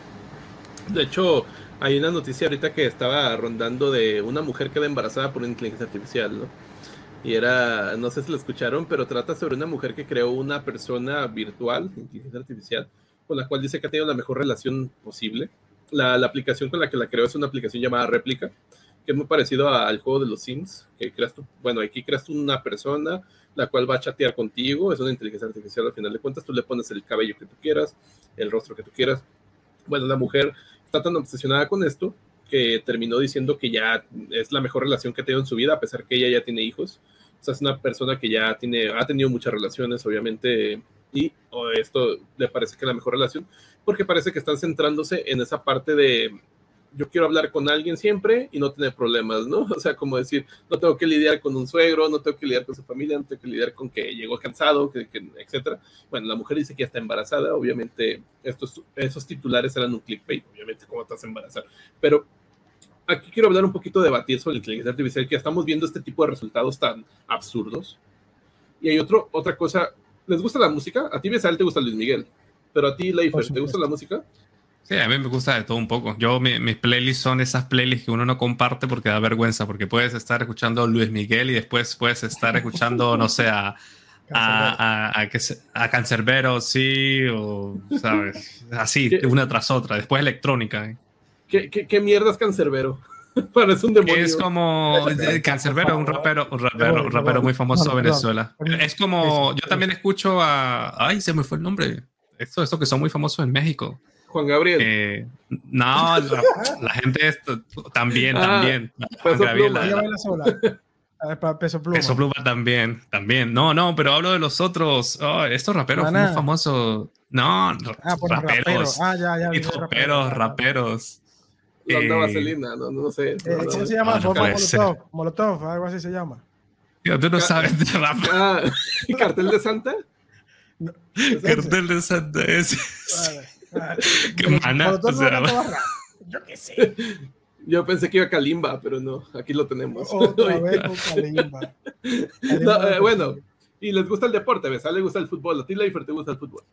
Speaker 1: De hecho, hay una noticia ahorita que estaba rondando de una mujer que queda embarazada por una inteligencia artificial, ¿no? Y era, no sé si lo escucharon, pero trata sobre una mujer que creó una persona virtual, inteligencia artificial, con la cual dice que ha tenido la mejor relación posible. La, la aplicación con la que la creó es una aplicación llamada Réplica, que es muy parecido a, al juego de los Sims, que creas tú, bueno, aquí creas tú una persona, la cual va a chatear contigo, es una inteligencia artificial al final de cuentas, tú le pones el cabello que tú quieras, el rostro que tú quieras. Bueno, la mujer está tan obsesionada con esto que terminó diciendo que ya es la mejor relación que ha tenido en su vida, a pesar que ella ya tiene hijos. O sea, es una persona que ya tiene, ha tenido muchas relaciones, obviamente, y oh, esto le parece que es la mejor relación, porque parece que están centrándose en esa parte de yo quiero hablar con alguien siempre y no tener problemas, ¿no? O sea, como decir, no tengo que lidiar con un suegro, no tengo que lidiar con su familia, no tengo que lidiar con que llegó cansado, que, que, etcétera. Bueno, la mujer dice que ya está embarazada, obviamente estos, esos titulares eran un clickbait, obviamente, cómo estás embarazada. Pero aquí quiero hablar un poquito de debatir sobre la inteligencia artificial, que estamos viendo este tipo de resultados tan absurdos. Y hay otro, otra cosa, ¿les gusta la música? A ti, Besal, te gusta Luis Miguel, pero a ti, Leifer, ¿te gusta la música?
Speaker 2: Sí, a mí me gusta de todo un poco. Yo, mi, mis playlists son esas playlists que uno no comparte porque da vergüenza, porque puedes estar escuchando Luis Miguel y después puedes estar escuchando, no sé, a, a, a, a, a Cancerbero, sí, o, ¿sabes? Así, ¿Qué? Una tras otra. Después electrónica. ¿eh?
Speaker 1: ¿Qué, qué, qué mierda es Cancerbero? Parece un demonio.
Speaker 2: Es como Cancerbero, un rapero, un rapero, un rapero muy famoso de Venezuela. Es como, yo también escucho a, ay, se me fue el nombre. Esto, esto que son muy famosos en México.
Speaker 1: Juan Gabriel.
Speaker 2: Eh, no, la, la gente es, también, ah, también.
Speaker 1: Peso
Speaker 2: Juan Gabriel,
Speaker 1: Pluma.
Speaker 2: La,
Speaker 3: la, Peso Pluma.
Speaker 2: Peso Pluma también, también. No, no, pero hablo de los otros. Oh, estos raperos muy famosos. No,
Speaker 3: ah, bueno,
Speaker 2: raperos.
Speaker 3: Rapero. Ah, ya, ya.
Speaker 2: Raperos, raperos. raperos.
Speaker 1: La onda eh, vaselina, no, no sé.
Speaker 3: Eh,
Speaker 1: no,
Speaker 3: ¿Cómo
Speaker 1: no,
Speaker 3: se llama?
Speaker 2: No, no
Speaker 3: Molotov, Molotov, algo así se llama.
Speaker 2: Tío, tú no Ca sabes de rap.
Speaker 1: Ah, ¿Cartel de Santa?
Speaker 3: No,
Speaker 2: Cartel de Santa es.
Speaker 3: Vale. Ah,
Speaker 2: qué mana, o sea,
Speaker 3: yo qué sé.
Speaker 1: Yo pensé que iba a Kalimba, pero no, aquí lo tenemos.
Speaker 3: Otra vez con Kalimba.
Speaker 1: No, eh, bueno, y les gusta el deporte, ¿ves? A les gusta el fútbol. ¿A ti, Leifer, te gusta el fútbol?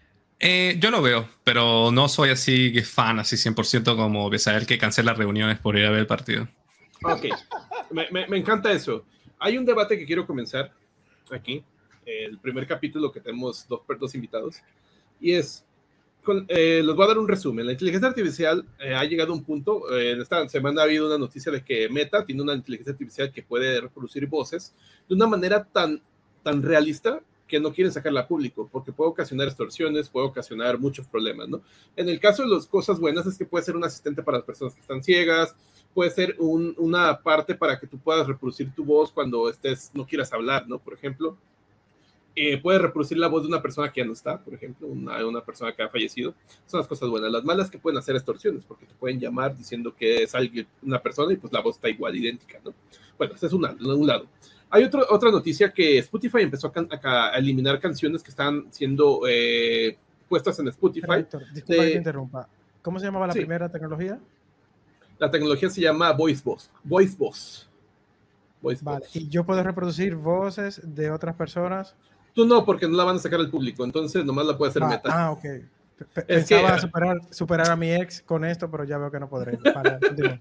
Speaker 2: Eh, yo lo veo, pero no soy así fan, así cien por ciento como Besael que cancela reuniones por ir a ver el partido.
Speaker 1: Ok, me, me, me encanta eso. Hay un debate que quiero comenzar aquí, el primer capítulo que tenemos dos, dos invitados, y es, con, eh, les voy a dar un resumen. La inteligencia artificial eh, ha llegado a un punto, eh, en esta semana ha habido una noticia de que Meta tiene una inteligencia artificial que puede reproducir voces de una manera tan, tan realista que no quieren sacarla a público, porque puede ocasionar extorsiones, puede ocasionar muchos problemas, ¿no? En el caso de las cosas buenas es que puede ser un asistente para las personas que están ciegas, puede ser un, una parte para que tú puedas reproducir tu voz cuando estés, no quieras hablar, ¿no? Por ejemplo, eh, puede reproducir la voz de una persona que ya no está, por ejemplo, una, una persona que ha fallecido. Son las cosas buenas. Las malas que pueden hacer extorsiones, porque te pueden llamar diciendo que es alguien, una persona y pues la voz está igual, idéntica, ¿no? Bueno, ese es un, un lado. Hay otro, otra noticia que Spotify empezó a, can, a, a eliminar canciones que están siendo eh, puestas en Spotify.
Speaker 3: Héctor, disculpa de, que te interrumpa. ¿Cómo se llamaba la sí. primera tecnología?
Speaker 1: La tecnología se llama Voice Box. Voice Box. Voice
Speaker 3: vale.
Speaker 1: Box.
Speaker 3: ¿Y yo puedo reproducir voces de otras personas?
Speaker 1: Tú no, porque no la van a sacar al público, entonces nomás la puede hacer
Speaker 3: ah,
Speaker 1: Meta.
Speaker 3: Ah, ok. Pensaba que, superar, superar a mi ex con esto, pero ya veo que no podré. Para,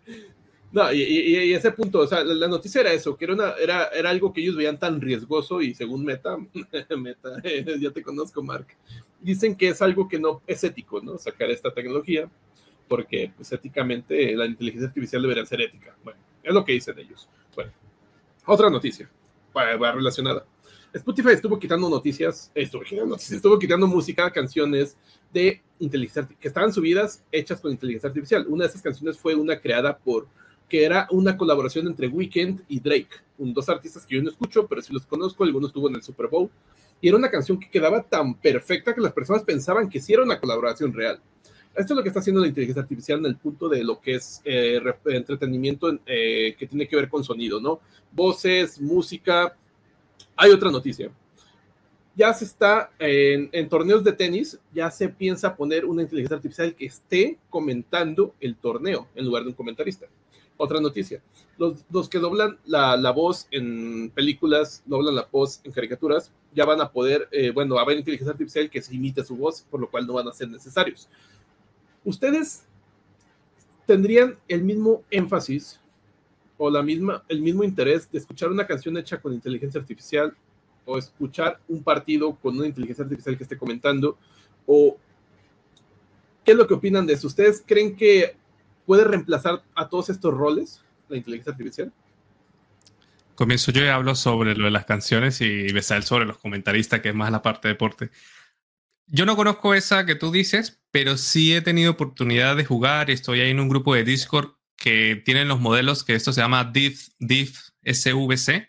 Speaker 1: no, y, y, y ese punto, o sea, la, la noticia era eso, que era, una, era, era algo que ellos veían tan riesgoso y según Meta, Meta, eh, ya te conozco, Mark, dicen que es algo que no es ético, ¿no? Sacar esta tecnología, porque pues éticamente la inteligencia artificial debería ser ética. Bueno, es lo que dicen ellos. Bueno, Otra noticia, va, va relacionada. Spotify estuvo quitando noticias, estuvo quitando noticias, estuvo quitando música, canciones de inteligencia que estaban subidas, hechas con inteligencia artificial. Una de esas canciones fue una creada por, que era una colaboración entre Weeknd y Drake, un, dos artistas que yo no escucho, pero sí los conozco, alguno estuvo en el Super Bowl, y era una canción que quedaba tan perfecta que las personas pensaban que sí era una colaboración real. Esto es lo que está haciendo la inteligencia artificial en el punto de lo que es eh, entretenimiento eh, que tiene que ver con sonido, ¿no? Voces, música. Hay otra noticia. Ya se está en, en torneos de tenis, ya se piensa poner una inteligencia artificial que esté comentando el torneo en lugar de un comentarista. Otra noticia. Los, los que doblan la, la voz en películas, doblan la voz en caricaturas, ya van a poder, eh, bueno, va a haber inteligencia artificial que se imite su voz, por lo cual no van a ser necesarios. ¿Ustedes tendrían el mismo énfasis o la misma, el mismo interés de escuchar una canción hecha con inteligencia artificial o escuchar un partido con una inteligencia artificial que esté comentando? ¿O qué es lo que opinan de eso? ¿Ustedes creen que puede reemplazar a todos estos roles la inteligencia artificial?
Speaker 2: Comienzo yo y hablo sobre lo de las canciones y Besael sobre los comentaristas, que es más la parte de deporte. Yo no conozco esa que tú dices, pero sí he tenido oportunidad de jugar. Estoy ahí en un grupo de Discord que tienen los modelos, que esto se llama Div, Div S V C,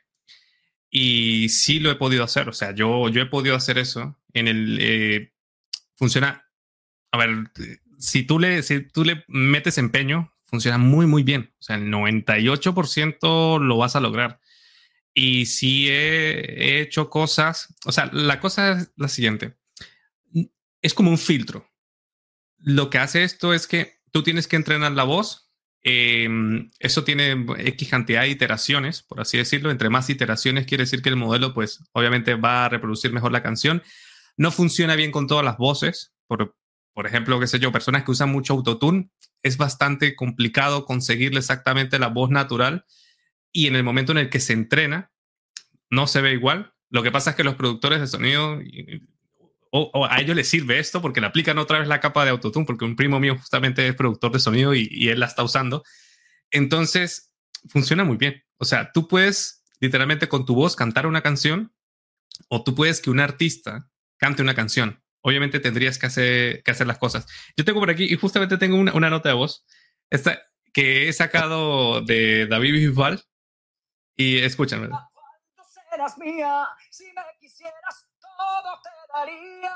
Speaker 2: y sí lo he podido hacer. O sea, yo, yo he podido hacer eso. En el eh, funciona. A ver, si tú le, si tú le metes empeño, funciona muy, muy bien. O sea, el noventa y ocho por ciento lo vas a lograr. Y sí he, he hecho cosas. O sea, la cosa es la siguiente. Es como un filtro. Lo que hace esto es que tú tienes que entrenar la voz. Eh, eso tiene X cantidad de iteraciones, por así decirlo. Entre más iteraciones quiere decir que el modelo, pues, obviamente va a reproducir mejor la canción. No funciona bien con todas las voces. Por, por ejemplo, qué sé yo, personas que usan mucho autotune, es bastante complicado conseguirle exactamente la voz natural. Y en el momento en el que se entrena, no se ve igual. Lo que pasa es que los productores de sonido... O, o a ellos les sirve esto porque le aplican otra vez la capa de autotune, porque un primo mío justamente es productor de sonido y, y él la está usando. Entonces, funciona muy bien. O sea, tú puedes literalmente con tu voz cantar una canción o tú puedes que un artista cante una canción. Obviamente tendrías que hacer, que hacer las cosas. Yo tengo por aquí, y justamente tengo una, una nota de voz esta, que he sacado de David Bisbal y escúchame.
Speaker 4: ¿Cuánto serás mía si me quisieras? Todo te daría.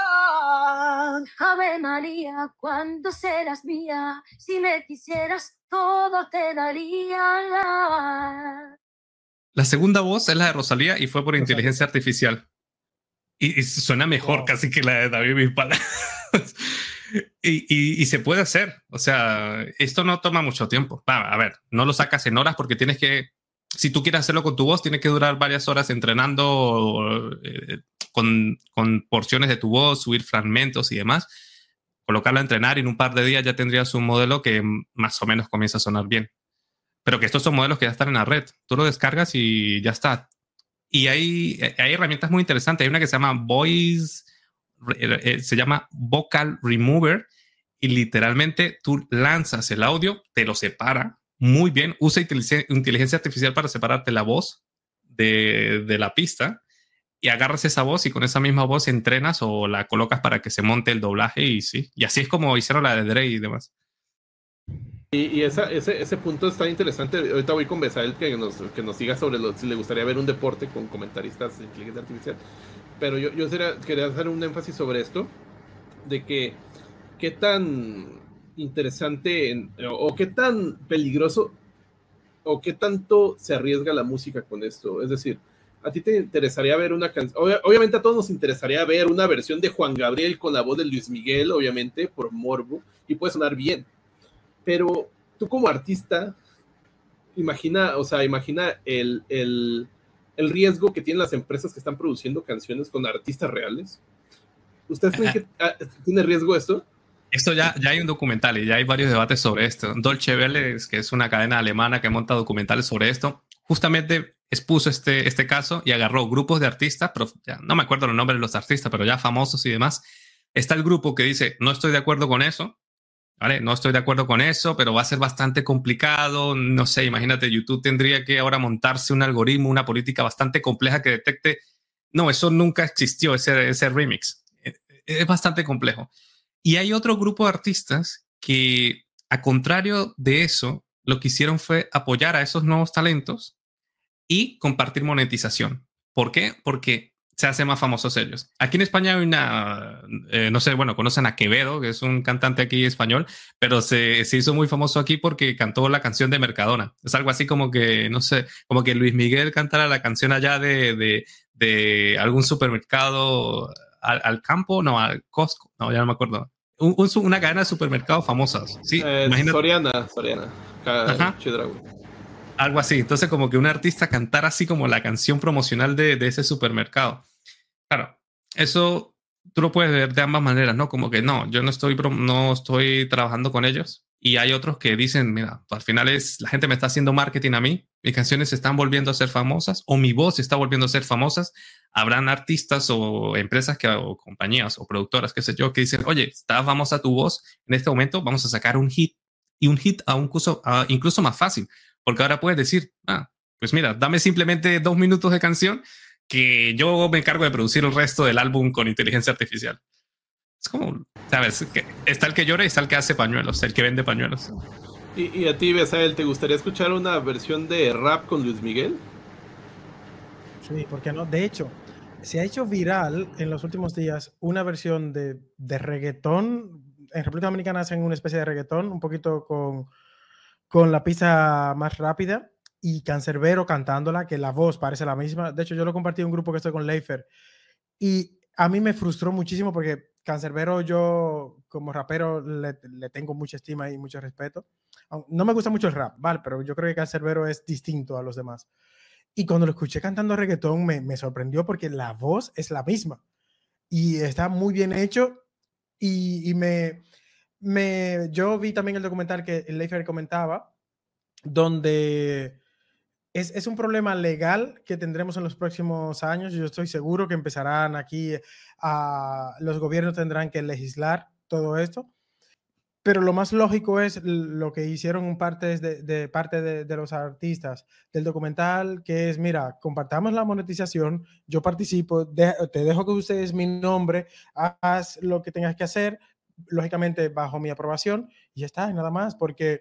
Speaker 5: Ave María, ¿cuándo serás mía? Si me quisieras, todo te daría.
Speaker 2: La segunda voz es la de Rosalía y fue por
Speaker 3: Rosalía.
Speaker 2: inteligencia artificial. Y, y suena mejor wow. casi que la de David Bisbal. y, y, y se puede hacer. O sea, esto no toma mucho tiempo. A, a ver, no lo sacas en horas porque tienes que... Si tú quieres hacerlo con tu voz, tiene que durar varias horas entrenando eh, con, con porciones de tu voz, subir fragmentos y demás. Colocarlo a entrenar y en un par de días ya tendrías un modelo que más o menos comienza a sonar bien. Pero que estos son modelos que ya están en la red. Tú lo descargas y ya está. Y hay, hay herramientas muy interesantes. Hay una que se llama Voice, eh, se llama Vocal Remover y literalmente tú lanzas el audio, te lo separa muy bien, usa inteligencia artificial para separarte la voz de, de la pista y agarras esa voz y con esa misma voz entrenas o la colocas para que se monte el doblaje y sí, y así es como hicieron la de Dre y demás.
Speaker 1: Y, y esa, ese, ese punto está interesante. Ahorita voy con Besael que nos, que nos diga sobre lo, si le gustaría ver un deporte con comentaristas de inteligencia artificial, pero yo, yo sería, quería hacer un énfasis sobre esto, de que qué tan interesante en, o, o qué tan peligroso o qué tanto se arriesga la música con esto. Es decir, a ti te interesaría ver una canción, Ob obviamente a todos nos interesaría ver una versión de Juan Gabriel con la voz de Luis Miguel, obviamente por morbo, y puede sonar bien, pero tú como artista imagina, o sea, imagina el, el, el riesgo que tienen las empresas que están produciendo canciones con artistas reales. ¿Ustedes creen que ah, tiene riesgo esto?
Speaker 2: Esto ya, ya hay un documental y ya hay varios debates sobre esto. Deutsche Welle, que es una cadena alemana que monta documentales sobre esto, justamente expuso este, este caso y agarró grupos de artistas, pero ya no me acuerdo los nombres de los artistas, pero ya famosos y demás. Está el grupo que dice, no estoy de acuerdo con eso, ¿vale? No estoy de acuerdo con eso, pero va a ser bastante complicado. No sé, imagínate, YouTube tendría que ahora montarse un algoritmo, una política bastante compleja que detecte. No, eso nunca existió, ese, ese remix. Es bastante complejo. Y hay otro grupo de artistas que, a contrario de eso, lo que hicieron fue apoyar a esos nuevos talentos y compartir monetización. ¿Por qué? Porque se hacen más famosos ellos. Aquí en España hay una, eh, no sé, bueno, conocen a Quevedo, que es un cantante aquí español, pero se, se hizo muy famoso aquí porque cantó la canción de Mercadona. Es algo así como que, no sé, como que Luis Miguel cantara la canción allá de, de, de algún supermercado al, al campo, no, al Costco, no, ya no me acuerdo. Un, un, una cadena de supermercados famosas, ¿sí?
Speaker 1: Eh,
Speaker 2: Imagínate.
Speaker 1: Soriana, Soriana.
Speaker 2: Ajá. Algo así. Entonces, como que un artista cantara así como la canción promocional de, de ese supermercado. Claro, eso tú lo puedes ver de ambas maneras, ¿no? Como que no, yo no estoy, no estoy trabajando con ellos. Y hay otros que dicen, mira, al final es la gente me está haciendo marketing a mí, mis canciones se están volviendo a ser famosas o mi voz se está volviendo a ser famosas. Habrán artistas o empresas que, o compañías o productoras, qué sé yo, que dicen, oye, está famosa tu voz, en este momento vamos a sacar un hit y un hit a un curso, a, incluso más fácil. Porque ahora puedes decir, ah, pues mira, dame simplemente dos minutos de canción que yo me encargo de producir el resto del álbum con inteligencia artificial. Es como, ¿sabes? Que está el que llora y está el que hace pañuelos, el que vende pañuelos.
Speaker 1: ¿Y, y a ti, Besael, te gustaría escuchar una versión de rap con Luis Miguel?
Speaker 3: Sí, ¿por qué no? De hecho, se ha hecho viral en los últimos días una versión de, de reggaetón. En República Dominicana hacen una especie de reggaetón, un poquito con... con la pista más rápida y Canserbero cantándola, que la voz parece la misma. De hecho, yo lo compartí en un grupo que estoy con Leifer y a mí me frustró muchísimo porque Canserbero, yo como rapero le, le tengo mucha estima y mucho respeto. No me gusta mucho el rap, ¿vale? Pero yo creo que Canserbero es distinto a los demás. Y cuando lo escuché cantando reggaetón me, me sorprendió porque la voz es la misma y está muy bien hecho y, y me... Me, yo vi también el documental que Leifer comentaba, donde es, es un problema legal que tendremos en los próximos años. Yo estoy seguro que empezarán aquí, a, los gobiernos tendrán que legislar todo esto, pero lo más lógico es lo que hicieron parte de, de, parte de, de los artistas del documental, que es, mira, compartamos la monetización, yo participo, de, te dejo que ustedes mi nombre, haz lo que tengas que hacer, lógicamente bajo mi aprobación, y ya está, nada más, porque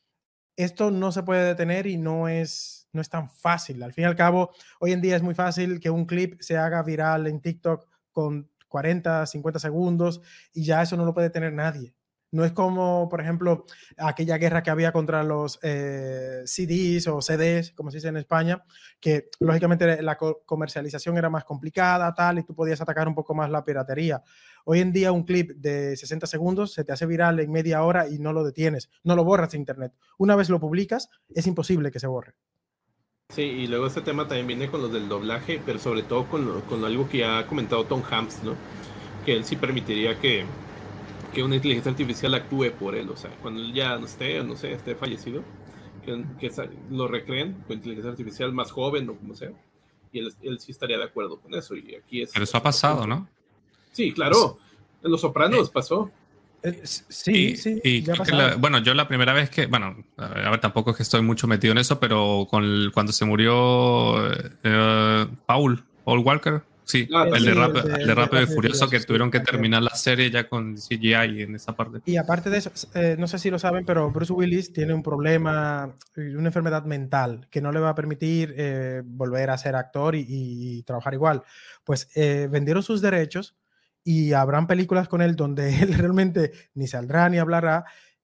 Speaker 3: esto no se puede detener y no es, no es tan fácil. Al fin y al cabo, hoy en día es muy fácil que un clip se haga viral en TikTok con cuarenta, cincuenta segundos y ya eso no lo puede tener nadie. No es como, por ejemplo, aquella guerra que había contra los eh, C Ds o C Ds, como se dice en España, que lógicamente la co comercialización era más complicada, tal, y tú podías atacar un poco más la piratería. Hoy en día un clip de sesenta segundos se te hace viral en media hora y no lo detienes, no lo borras de internet. Una vez lo publicas, es imposible que se borre.
Speaker 1: Sí, y luego este tema también viene con los del doblaje, pero sobre todo con, lo, con algo que ya ha comentado Tom Hanks, ¿no? Que él sí permitiría que, que una inteligencia artificial actúe por él, o sea, cuando él ya no esté, no sé, esté fallecido, que, que lo recreen con inteligencia artificial más joven o como sea, y él, él sí estaría de acuerdo con eso, y aquí es...
Speaker 2: Pero eso ha pasado, ¿no?
Speaker 1: Sí, claro, en Los Sopranos eh, pasó.
Speaker 3: Eh, sí,
Speaker 2: y,
Speaker 3: sí.
Speaker 2: Y
Speaker 3: ya
Speaker 2: que la, bueno, yo la primera vez que, bueno, a ver, tampoco es que estoy mucho metido en eso, pero con el, cuando se murió eh, Paul, Paul Walker, sí,
Speaker 3: ah,
Speaker 2: el,
Speaker 3: sí
Speaker 2: de rap,
Speaker 3: el, de,
Speaker 2: el de Rápido y Furioso, que
Speaker 3: sí,
Speaker 2: tuvieron que
Speaker 3: sí,
Speaker 2: terminar la serie ya con C G I en esa parte.
Speaker 3: Y aparte de eso, eh, no sé si lo saben, pero Bruce Willis tiene un problema, una enfermedad mental que no le va a permitir eh, volver a ser actor y, y trabajar igual. Pues eh, vendieron sus derechos y habrán películas con él donde él realmente ni saldrá ni hablará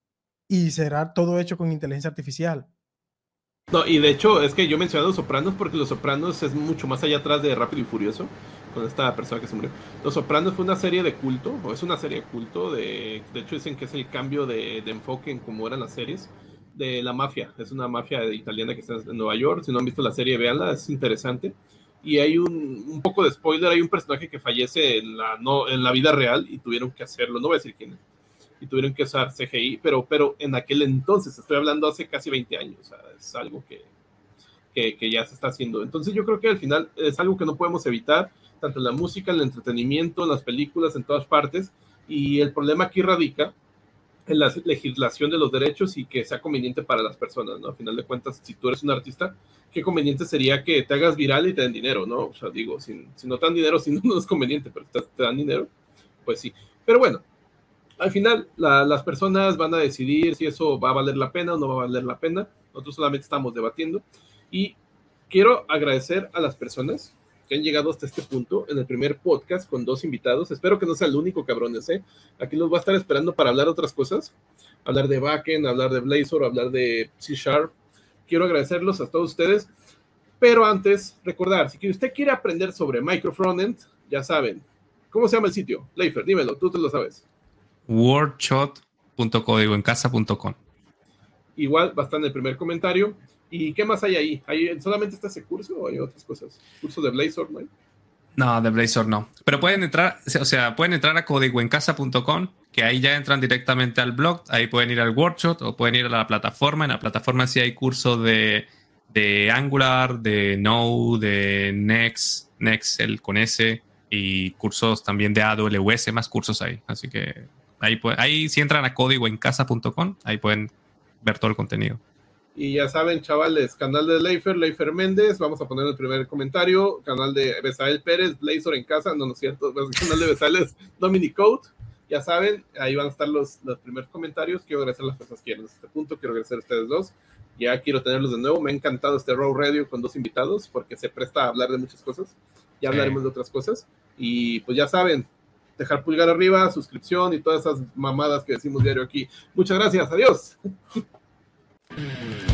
Speaker 3: y será todo hecho con inteligencia artificial.
Speaker 1: No, y de hecho es que yo mencioné Los Sopranos porque Los Sopranos es mucho más allá atrás de Rápido y Furioso, con esta persona que se murió. Los Sopranos fue una serie de culto, o es una serie de culto, de, de hecho dicen que es el cambio de, de enfoque en cómo eran las series, de la mafia. Es una mafia italiana que está en Nueva York, si no han visto la serie, véanla, es interesante. Y hay un, un poco de spoiler, hay un personaje que fallece en la, no, en la vida real y tuvieron que hacerlo, no voy a decir quién es, y tuvieron que usar C G I, pero, pero en aquel entonces, estoy hablando hace casi veinte años, o sea, es algo que, que, que ya se está haciendo. Entonces yo creo que al final es algo que no podemos evitar, tanto en la música, en el entretenimiento, en las películas, en todas partes, y el problema aquí radica en la legislación de los derechos y que sea conveniente para las personas, ¿no? Al final de cuentas, si tú eres un artista, qué conveniente sería que te hagas viral y te den dinero, ¿no? O sea, digo, si, si no te dan dinero, si no, no es conveniente, pero te, te dan dinero, pues sí. Pero bueno, al final la, las personas van a decidir si eso va a valer la pena o no va a valer la pena. Nosotros solamente estamos debatiendo y quiero agradecer a las personas que han llegado hasta este punto en el primer podcast con dos invitados. Espero que no sea el único, cabrones, ¿eh? Aquí los voy a estar esperando para hablar de otras cosas, hablar de backend, hablar de Blazor, hablar de C Sharp. Quiero agradecerlos a todos ustedes, pero antes, recordar, si usted quiere aprender sobre micro frontend, ya saben, ¿cómo se llama el sitio? Leifer, dímelo, tú te lo sabes.
Speaker 2: wordshot punto código en casa punto com.
Speaker 1: Igual va a estar en el primer comentario. ¿Y qué más hay ahí? ¿Hay solamente está ese curso o hay otras cosas? ¿Curso de Blazor, no hay?
Speaker 2: No, de Blazor no. Pero pueden entrar, o sea, pueden entrar a código en casa punto com, que ahí ya entran directamente al blog. Ahí pueden ir al workshop o pueden ir a la plataforma. En la plataforma sí hay curso de, de Angular, de Node, de Next, Next el con S, y cursos también de A W S, más cursos ahí. Así que ahí, ahí si entran a código en casa punto com, ahí pueden ver todo el contenido.
Speaker 1: Y ya saben, chavales, canal de Leifer, Leifer Méndez, vamos a poner el primer comentario, canal de Besael Pérez, Blazor en casa, no, no es cierto, el canal de Besael es Dominic Code, ya saben, ahí van a estar los, los primeros comentarios. Quiero agradecer a las personas que llegan a este punto, quiero agradecer a ustedes dos, ya quiero tenerlos de nuevo, me ha encantado este Raw Radio con dos invitados, porque se presta a hablar de muchas cosas, ya hablaremos sí. de otras cosas, y pues ya saben, dejar pulgar arriba, suscripción y todas esas mamadas que decimos diario aquí. Muchas gracias, adiós.